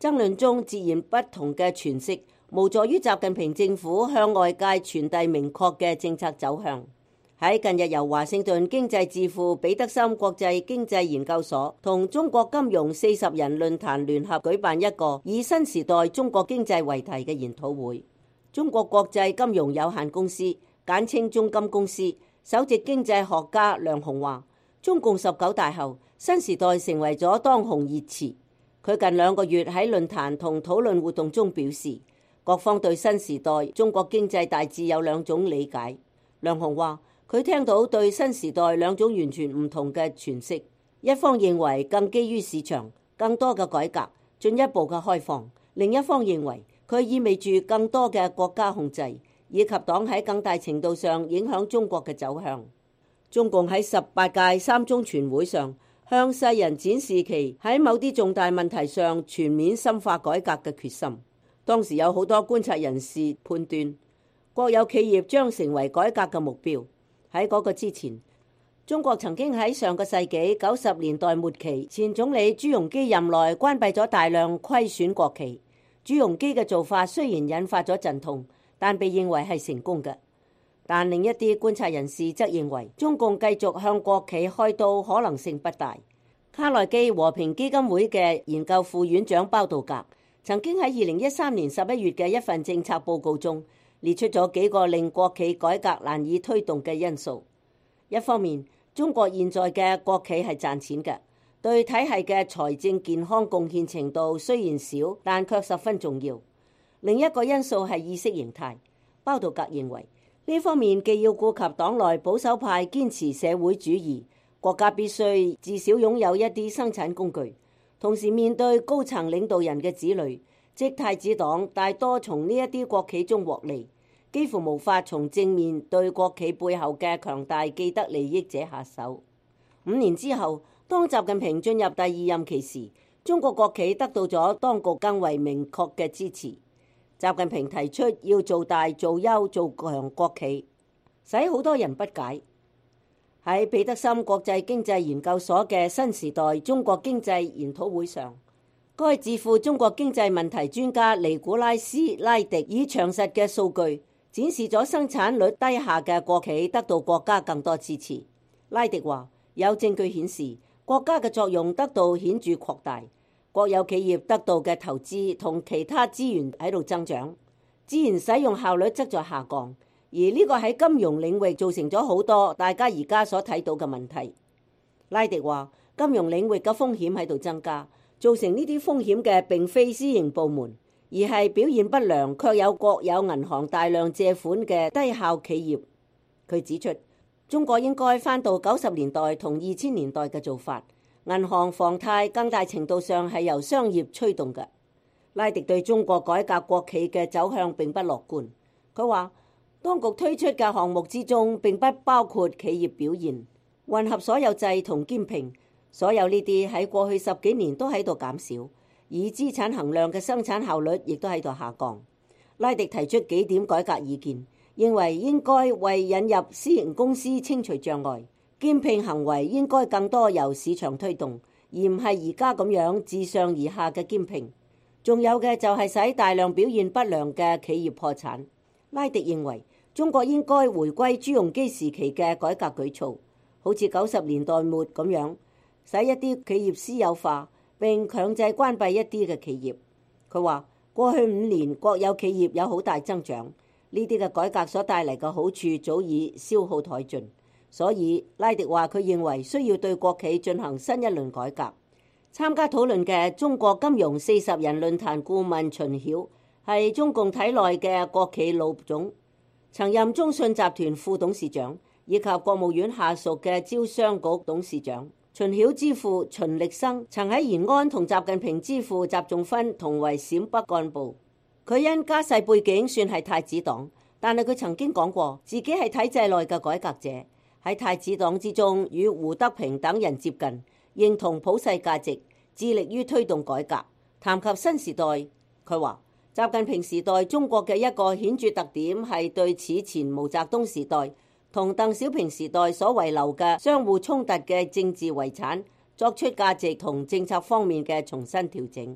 爭論中截然不同嘅詮釋，無助於習近平政府向外界傳遞明確嘅政策走向。喺近日由華盛頓經濟智庫彼得森國際經濟研究所同中國金融四十人論壇聯合舉辦一個以新時代中國經濟為題嘅研討會。中國國際金融有限公司簡稱中金公司首席經濟學家梁鴻話，中共十九大後，新時代成為咗當紅熱詞。佢近兩個月喺論壇同討論活動中表示，各方對新時代中國經濟大致有兩種理解。梁鴻話，佢聽到對新時代兩種完全唔同嘅詮釋，一方認為更基於市場、更多嘅改革、進一步嘅開放；另一方認為佢意味住更多嘅國家控制，以及黨喺更大程度上影響中國嘅走向。中共喺十八屆三中全會上向世人展示其喺某啲重大問題上全面深化改革嘅決心。當時有好多觀察人士判斷，國有企業將成為改革嘅目標。喺嗰個之前，中國曾經喺上個世紀九十年代末期，前總理朱鎔基任內關閉咗大量虧損國企。朱鎔基嘅做法雖然引發咗陣痛，但被認為係成功嘅。但另一啲觀察人士則認為，中共繼續向國企開刀可能性不大。卡內基和平基金會嘅研究副院長包道格曾經喺二零一三年十一月嘅一份政策報告中列出咗幾個令國企改革難以推動嘅因素。一方面，中國現在嘅國企係賺錢嘅，對體系嘅財政健康貢獻程度雖然少，但卻十分重要。另一個因素係意識形態。包道格認為，呢方面既要顧及黨內保守派堅持社會主義，國家必須至少擁有一啲生產工具，同時面對高層領導人嘅子女，即太子黨大多從呢一啲國企中獲利，幾乎無法從正面對國企背後嘅強大既得利益者下手。五年之後，當習近平進入第二任期時，中國國企得到咗當局更為明確嘅支持。習近平提出要做大、做優、做強國企，使好多人不解。喺彼得森國際經濟研究所嘅新時代中國經濟研討會上，該智庫中國經濟問題專家尼古拉斯拉迪以詳實嘅數據展示咗生產率低下嘅國企得到國家更多支持。拉迪話，有證據顯示國家嘅作用得到顯著擴大，國有企業得到嘅投資同其他資源喺度增長，資源使用效率則在下降，而呢個喺金融領域造成咗好多大家而家所睇到嘅問題。拉迪話，金融領域嘅風險喺度增加，造成呢啲風險嘅並非私營部門，而係表現不良卻有國有銀行大量借款嘅低效企業。佢指出，中國應該返到九十年代同二千年代嘅做法，銀行房貸更大程度上係由商業推動嘅。拉迪對中國改革國企嘅走向並不樂觀。佢話，當局推出嘅項目之中並不包括企業表現、混合所有制同兼併，所有呢啲喺過去十幾年都喺度減少，以資產衡量嘅生產效率亦都喺度下降。拉迪提出幾點改革意見，認為應該為引入私營公司清除障礙，兼併行為應該更多由市場推動，而唔係而家咁樣自上而下嘅兼併。仲有嘅就係使大量表現不良嘅企業破產。拉迪認為中國應該回歸朱鎔基時期嘅改革舉措，好似九十年代末咁樣，使一啲企業私有化並強制關閉一啲嘅企業。佢話，過去五年國有企業有好大增長，呢啲嘅改革所帶嚟嘅好處早已消耗殆盡，所以拉迪話佢認為需要對國企進行新一輪改革。參加討論嘅中國金融四十人論壇顧問秦曉係中共體內嘅國企老總，曾任中信集團副董事長以及國務院下屬嘅招商局董事長。秦曉之父秦力生曾喺延安同習近平之父習仲勳同為陝北幹部，佢因家世背景算係太子黨，但係佢曾經講過自己係體制內嘅改革者，喺太子黨之中與胡德平等人接近，認同普世價值，致力於推動改革。談及新時代，佢話習近平時代中國嘅一個顯著特點係對此前毛澤東時代同鄧小平時代所遺留嘅相互衝突嘅政治遺產作出價值同政策方面嘅重新調整。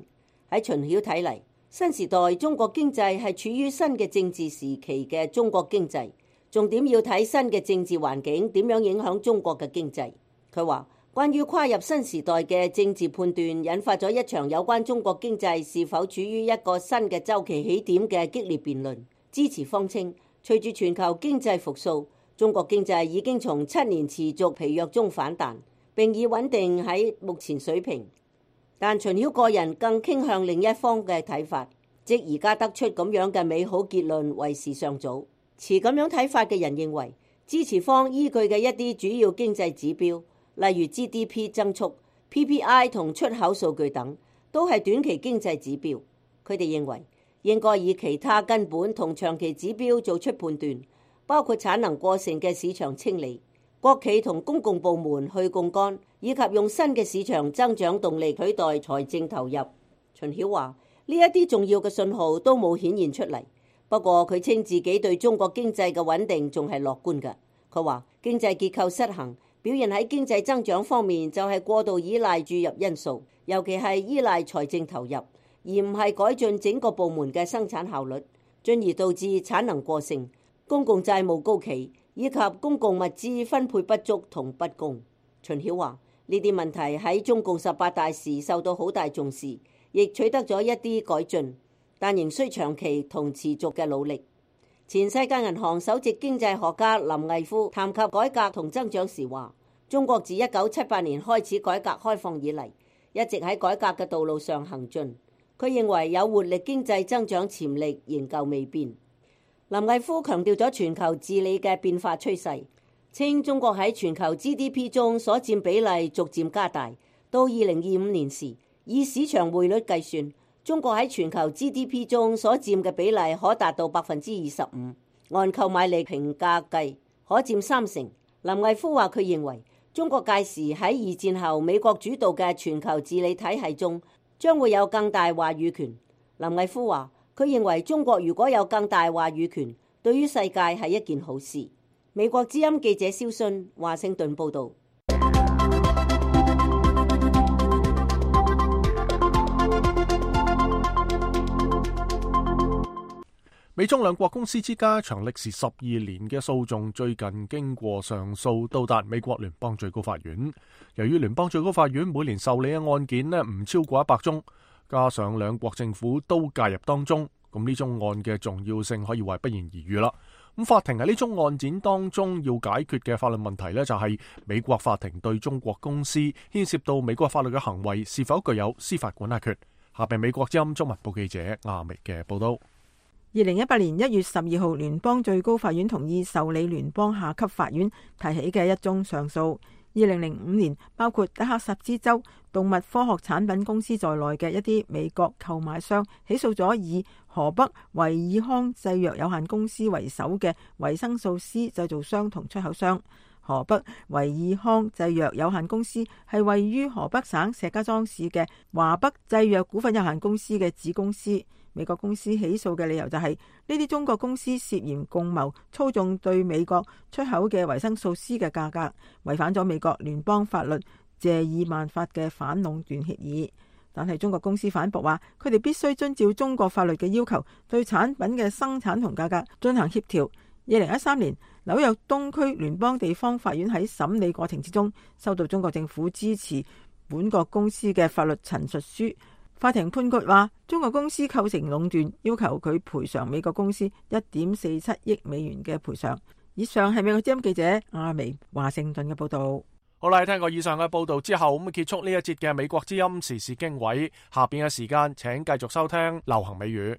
喺秦曉睇嚟，新時代中國經濟係處於新嘅政治時期嘅中國經濟，重點要睇新嘅政治環境點樣影響中國嘅經濟。佢話關於跨入新時代嘅政治判斷，引發咗一場有關中國經濟是否處於一個新嘅週期起點嘅激烈辯論。支持方稱，隨住全球經濟復甦，中國經濟已經從七年持續疲弱中反彈，並已穩定喺目前水平。但秦曉個人更傾向另一方嘅睇法，即而家得出咁樣嘅美好結論為時尚早。持咁樣睇法嘅人認為，支持方依據嘅一啲主要經濟指標，例如 G D P 增速、P P I 同出口數據等，都係短期經濟指標。佢哋認為應該以其他根本同長期指標做出判斷，包括產能過剩嘅市場清理、國企同公共部門去槓桿，以及用新嘅市場增長動力取代財政投入。秦曉話呢一啲重要嘅信號都冇顯現出嚟，不過佢稱自己對中國經濟嘅穩定仲係樂觀嘅。佢話經濟結構失衡表現喺經濟增長方面就係過度依賴注入因素，尤其係依賴財政投入，而唔係改進整個部門嘅生產效率，進而導致產能過剩、公共債務高企以及公共物資分配不足同不公。秦曉話呢啲問題喺中共十八大時受到好大重視，亦取得咗一啲改進，但仍需長期同持續嘅努力。前世界銀行首席經濟學家林毅夫談及改革同增長時話，中國自一九七八年開始改革開放以嚟，一直喺改革嘅道路上行進。佢認為有活力經濟增長潛力仍舊未變。林毅夫強調咗全球治理嘅變化趨勢，稱中國喺全球 G D P 中所佔比例逐漸加大，到二零二五年時，以市場匯率計算，中國喺全球 G D P 中所佔嘅比例可達到百分之二十五，按購買力評價計，可佔三成。林毅夫話佢認為中國屆時喺二戰後美國主導嘅全球治理體系中，將會有更大話語權。林毅夫話佢認為中國如果有更大話語權，對於世界係一件好事。美國之音記者蕭信華盛頓報道。 美中兩國公司之間一場歷時十二年嘅訴訟，最近經過上訴到達美國聯邦最高法院。由於聯邦最高法院每年受理嘅案件呢唔超過一百宗，加上兩國政府都介入當中，咁呢宗案嘅重要性可以話不言而喻啦。咁法庭喺呢宗案件當中要解決嘅法律問題呢，就係美國法庭對中國公司牽涉到美國法律嘅行為是否具有司法管轄權。下邊美國之音中文部記者亞薇嘅報道。 二零一八年一月十二號，聯邦最高法院同意受理聯邦下級法院提起嘅一宗上訴。二零零五年，包括德克薩斯州動物科學產品公司在內嘅一啲美國購買商起訴咗以河北維爾康製藥有限公司為首嘅維生素 C 製造商同出口商。河北維爾康製藥有限公司係位於河北省石家莊市嘅華北製藥股份有限公司嘅子公司。美國公司起訴嘅理由就係呢啲中國公司涉嫌共謀操縱對美國出口嘅維生素 C 嘅價格，違反咗美國聯邦法律謝爾曼法嘅反壟斷協議。但係中國公司反駁話，佢哋必須遵照中國法律嘅要求，對產品嘅生產同價格進行協調。二零一三年，紐約東區聯邦地方法院喺審理過程之中，收到中國政府支持本國公司嘅法律陳述書。法庭判決話，中國公司構成壟斷，要求佢賠償美國公司一點四七億美元嘅賠償。以上係美國之音記者亞薇華盛頓嘅報道。 好啦，聽過以上嘅報道之後，咁結束呢一節嘅美國之音時事經緯。下邊嘅時間，請繼續收聽流行美語。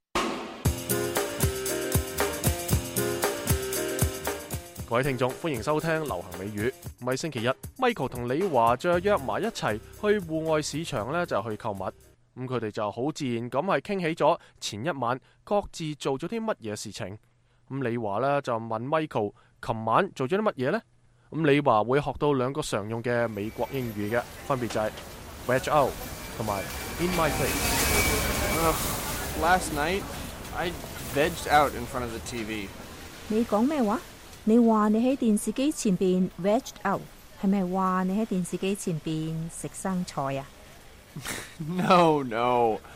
各位聽眾，歡迎收聽流行美語。咁喺星期一 ，Michael 同李華就約埋一齊去戶外市場咧，就去購物。咁佢哋就好自然咁係傾起咗前一晚各自做咗啲乜嘢事情。咁李華咧就問 Michael， 琴晚做咗啲乜嘢呢？咁李華會學到兩個常用嘅美國英語嘅，分別就係 veg out 同埋 in my place。Uh, last night I vegged out in front of the T V。 你講咩話？你話你喺電視機前邊 vegged out， 係咪話你喺電視機前邊食生菜啊？ No, no.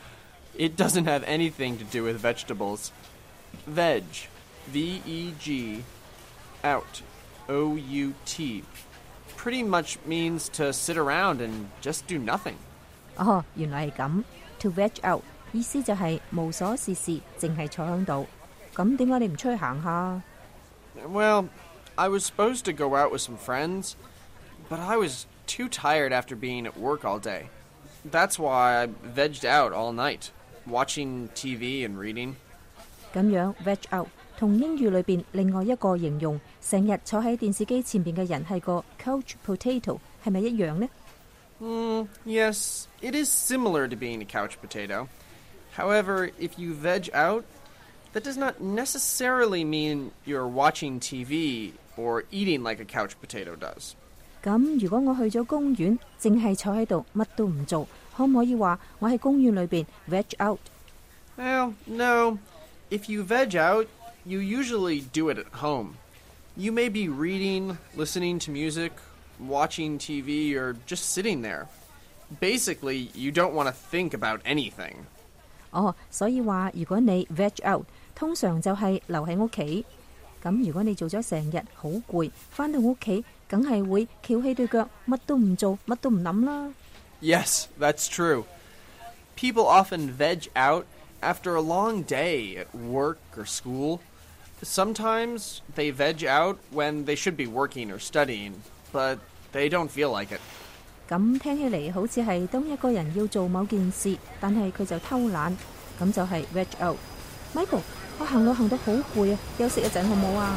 It doesn't have anything to do with vegetables. Veg, V E G, out, O U T, pretty much means to sit around and just do nothing. 哦，原來係咁。To veg out 意思就係無所事事，淨係坐喺度。咁點解你唔出去行下？ Well, I was supposed to go out with some friends, but I was too tired after being at work all day. That's why I vegged out all night, watching T V and reading. 咁樣 veg out 同英語裏邊另外一個形容成日坐喺電視機前邊嘅人係個 couch potato， 係咪一樣呢？ Mm, yes, it is similar to being a couch potato. However, if you veg out, that does not necessarily mean you're watching T V or eating like a couch potato does. 咁如果我去咗公園，淨係坐喺度乜都唔做，可唔可以話我喺公園裏邊 veg out？ Well, no. If you veg out, you usually do it at home. You may be reading, listening to music, watching T V, or just sitting there. Basically, you don't want to think about anything. 哦，所以話如果你 veg out， 通常就係留喺屋企。咁如果你做咗成日好攰，返到屋企梗係會翹起對腳，乜都唔做，乜都唔諗啦。 Yes, that's true. People often veg out after a long day at work or school. Sometimes they veg out when they should be working or studying, but they don't feel like it. 咁聽起嚟好似係當一個人要做某件事，但係佢就偷懶，咁就係 veg out。Michael， 我行路行到好攰啊，休息一陣好唔好啊？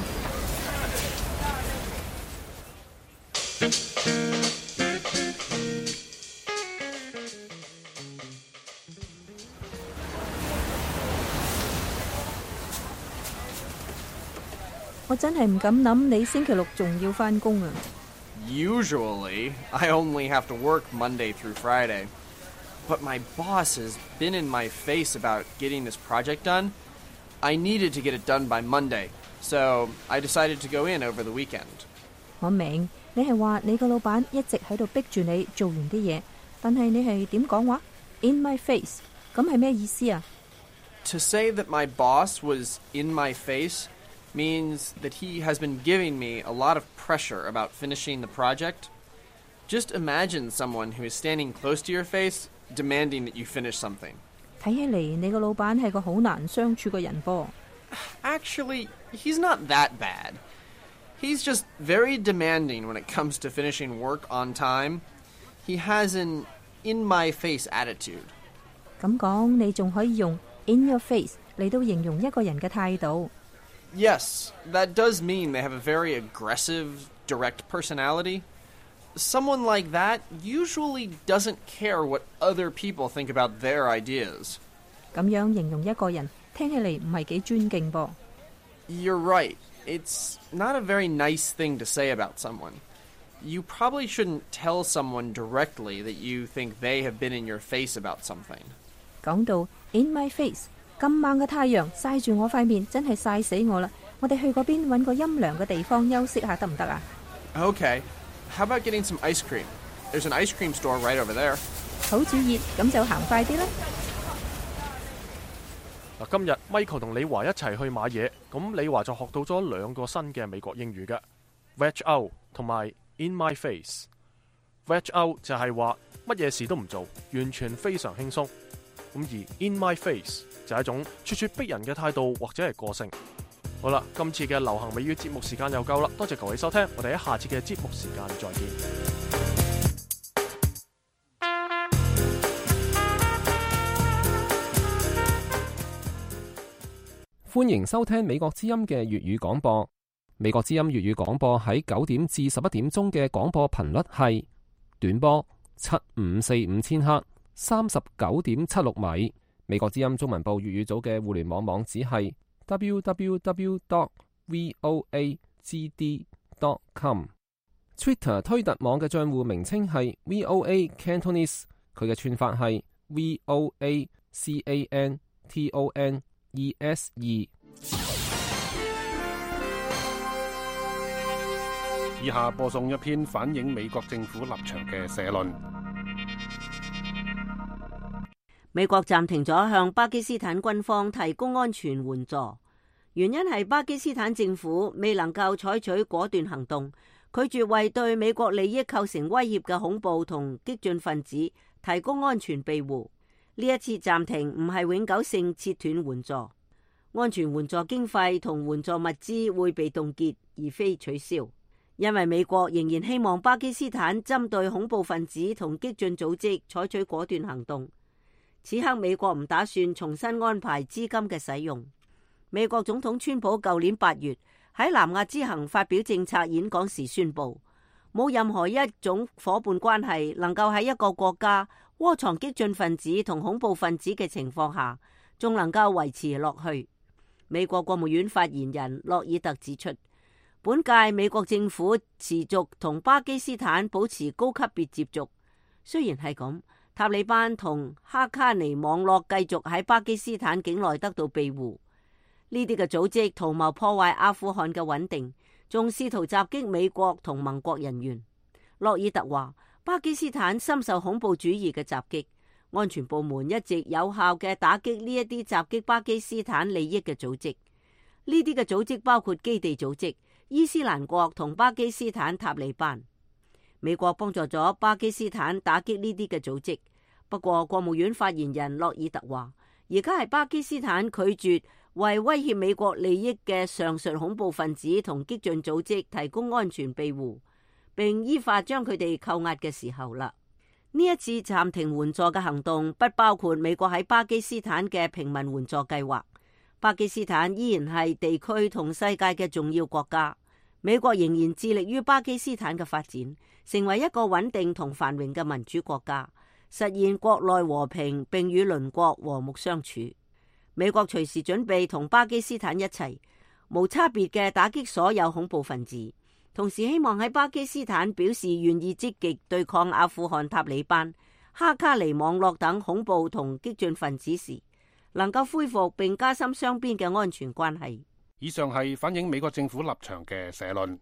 我真係唔敢諗你星期六仲要返工啊！ Usually, I only have to work Monday through Friday. But my boss has been in my face about getting this project done. I needed to get it done by Monday, so I decided to go in over the weekend. 我明，你係話你個老闆一直喺度逼住你做完啲嘢，但係你係點講話 ？In my face， 咁係咩意思啊？ To say that my boss was in my face means that he has been giving me a lot of pressure about finishing the project. Just imagine someone who is standing close to your face, demanding that you finish something. 睇起嚟你個老闆係個好難相處嘅人噃。 Actually, he's not that bad. He's just very demanding when it comes to finishing work on time. He has an in-my-face attitude. 咁講，你仲可以用 in your face 嚟到形容一個人嘅態度。 Yes, that does mean they have a very aggressive, direct personality. Someone like that usually doesn't care what other people think about their ideas. 咁樣形容一個人，聽起嚟唔係幾尊敬噃。 You're right. It's not a very nice thing to say about someone. You probably shouldn't tell someone directly that you think they have been in your face about something. 講到 in my face， 咁猛嘅太陽曬住我塊面，真係曬死我啦！我哋去嗰邊揾個陰涼嘅地方休息下得唔得啊？ Okay. How about getting some ice cream? There's an ice cream store right over there. 好主意，咁就行快啲啦。 嗱，今日 Michael 同李華一齊去買嘢，咁李華就學到咗兩個新嘅美國英語嘅 veg out 同埋 in my face。veg out 就係話乜嘢事都唔做，完全非常輕鬆。咁而 in my face 就係一種咄咄逼人嘅態度或者係個性。好啦，今次嘅流行美語節目時間又夠啦，多謝各位收聽，我哋喺下次嘅節目時間再見。 歡迎收聽美國之音嘅粵語廣播。美國之音粵語廣播喺九點至十一點鐘嘅廣播頻率係短波七五四五千赫，三十九點七六米。美國之音中文部粵語組嘅互聯網網址係 double-u double-u double-u dot voa g d dot com。Twitter 推特網嘅賬戶名稱係 V O A Cantonese， 佢嘅串法係 V O A C A N T O N E S E。 以下播送一篇反映美國政府立場嘅社論。 美國暫停咗向巴基斯坦軍方提供安全援助，原因係巴基斯坦政府未能夠採取果斷行動，拒絕為對美國利益構成威脅嘅恐怖同激進分子提供安全庇護。呢一次暫停唔係永久性切斷援助，安全援助經費同援助物資會被凍結，而非取消，因為美國仍然希望巴基斯坦針對恐怖分子同激進組織採取果斷行動。此刻美國唔打算重新安排資金嘅使用。美國總統川普舊年八月喺南亞之行發表政策演講時宣布，冇任何一種夥伴關係能夠喺一個國家窩藏激進分子同恐怖分子嘅情況下，仲能夠維持落去。美國國務院發言人洛爾特指出，本屆美國政府持續同巴基斯坦保持高級別接觸。雖然係咁，塔利班同哈卡尼網絡繼續喺巴基斯坦境內得到庇護。呢啲嘅組織圖謀破壞阿富汗嘅穩定，仲試圖襲擊美國同盟國人員。洛爾特話，巴基斯坦深受恐怖主義嘅襲擊，安全部門一直有效嘅打擊呢一啲襲擊巴基斯坦利益嘅組織。呢啲嘅組織包括基地組織、伊斯蘭國同巴基斯坦塔利班。美國幫助咗巴基斯坦打擊呢啲嘅組織，不過國務院發言人洛爾特話，而家係巴基斯坦拒絕為威脅美國利益嘅上述恐怖分子同激進組織提供安全庇護，並依法將佢哋扣押嘅時候啦。呢一次暫停援助嘅行動不包括美國喺巴基斯坦嘅平民援助計劃。巴基斯坦依然係地區同世界嘅重要國家，美國仍然致力於巴基斯坦嘅發展，成為一個穩定同繁榮嘅民主國家，實現國內和平並與鄰國和睦相處。美國隨時準備同巴基斯坦一齊，無差別嘅打擊所有恐怖分子，同時希望喺巴基斯坦表示願意積極對抗阿富汗塔利班、哈卡尼網絡等恐怖同激進分子時，能夠恢復並加深雙邊嘅安全關係。 以上係反映美國政府立場嘅社論。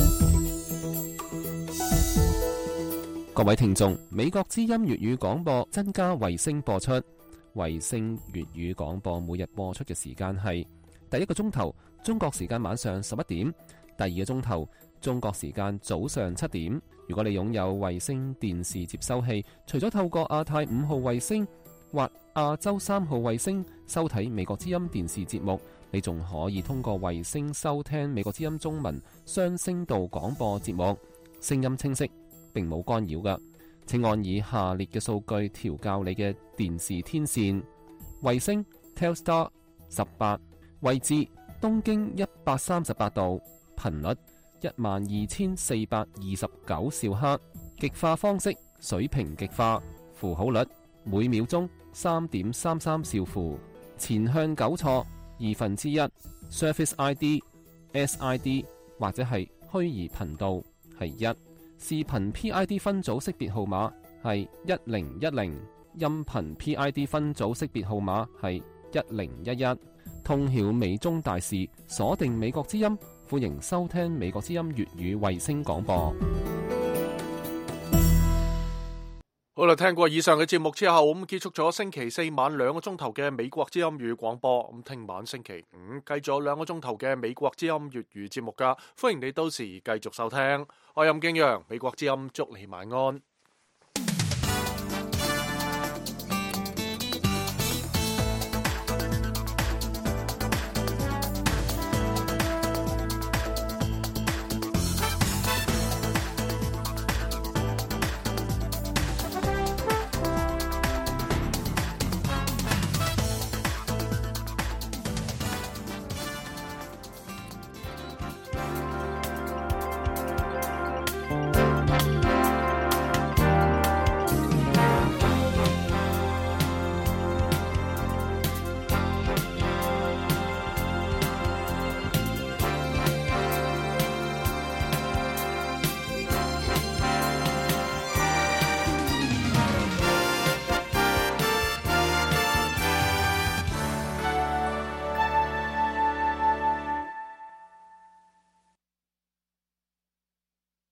各位聽眾，美國之音粵語廣播增加衛星播出。衛星粵語廣播每日播出嘅時間係第一個鐘頭中國時間晚上十一點，第二個鐘頭中國時間早上七點。如果你擁有衛星電視接收器，除咗透過亞太五號衛星或亞洲三號衛星收睇美國之音電視節目，你仲可以通過衛星收聽美國之音中文雙聲道廣播節目，聲音清晰，並冇干擾㗎。請按以下列嘅數據調校你嘅電視天線：衛星 Telstar 十八，位置東經一百三十八度，頻率一萬二千四百二十九兆赫，極化方式水平極化，符號率每秒鐘三點三三兆符，前向糾錯二分之一 ，Surface I D、S I D 或者係虛擬頻道係一。視頻 P I D 分組識別號碼係一零一零，音頻 P I D 分組識別號碼係一零一一。通曉美中大事，鎖定美國之音，歡迎收聽美國之音粵語衛星廣播。 好啦，聽過以上嘅節目之後，咁結束咗星期四晚兩個鐘頭嘅美國之音粵語廣播。咁聽晚星期五繼續兩個鐘頭嘅美國之音粵語節目噶，歡迎你到時繼續收聽。我係任敬陽，美國之音祝你晚安。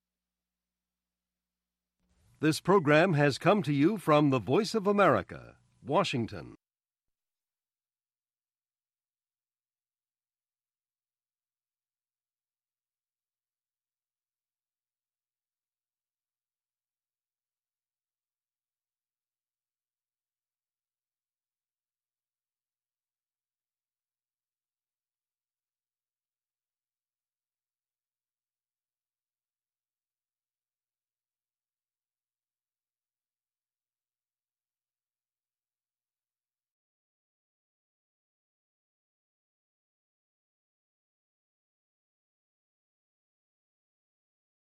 This program has come to you from the Voice of America, Washington.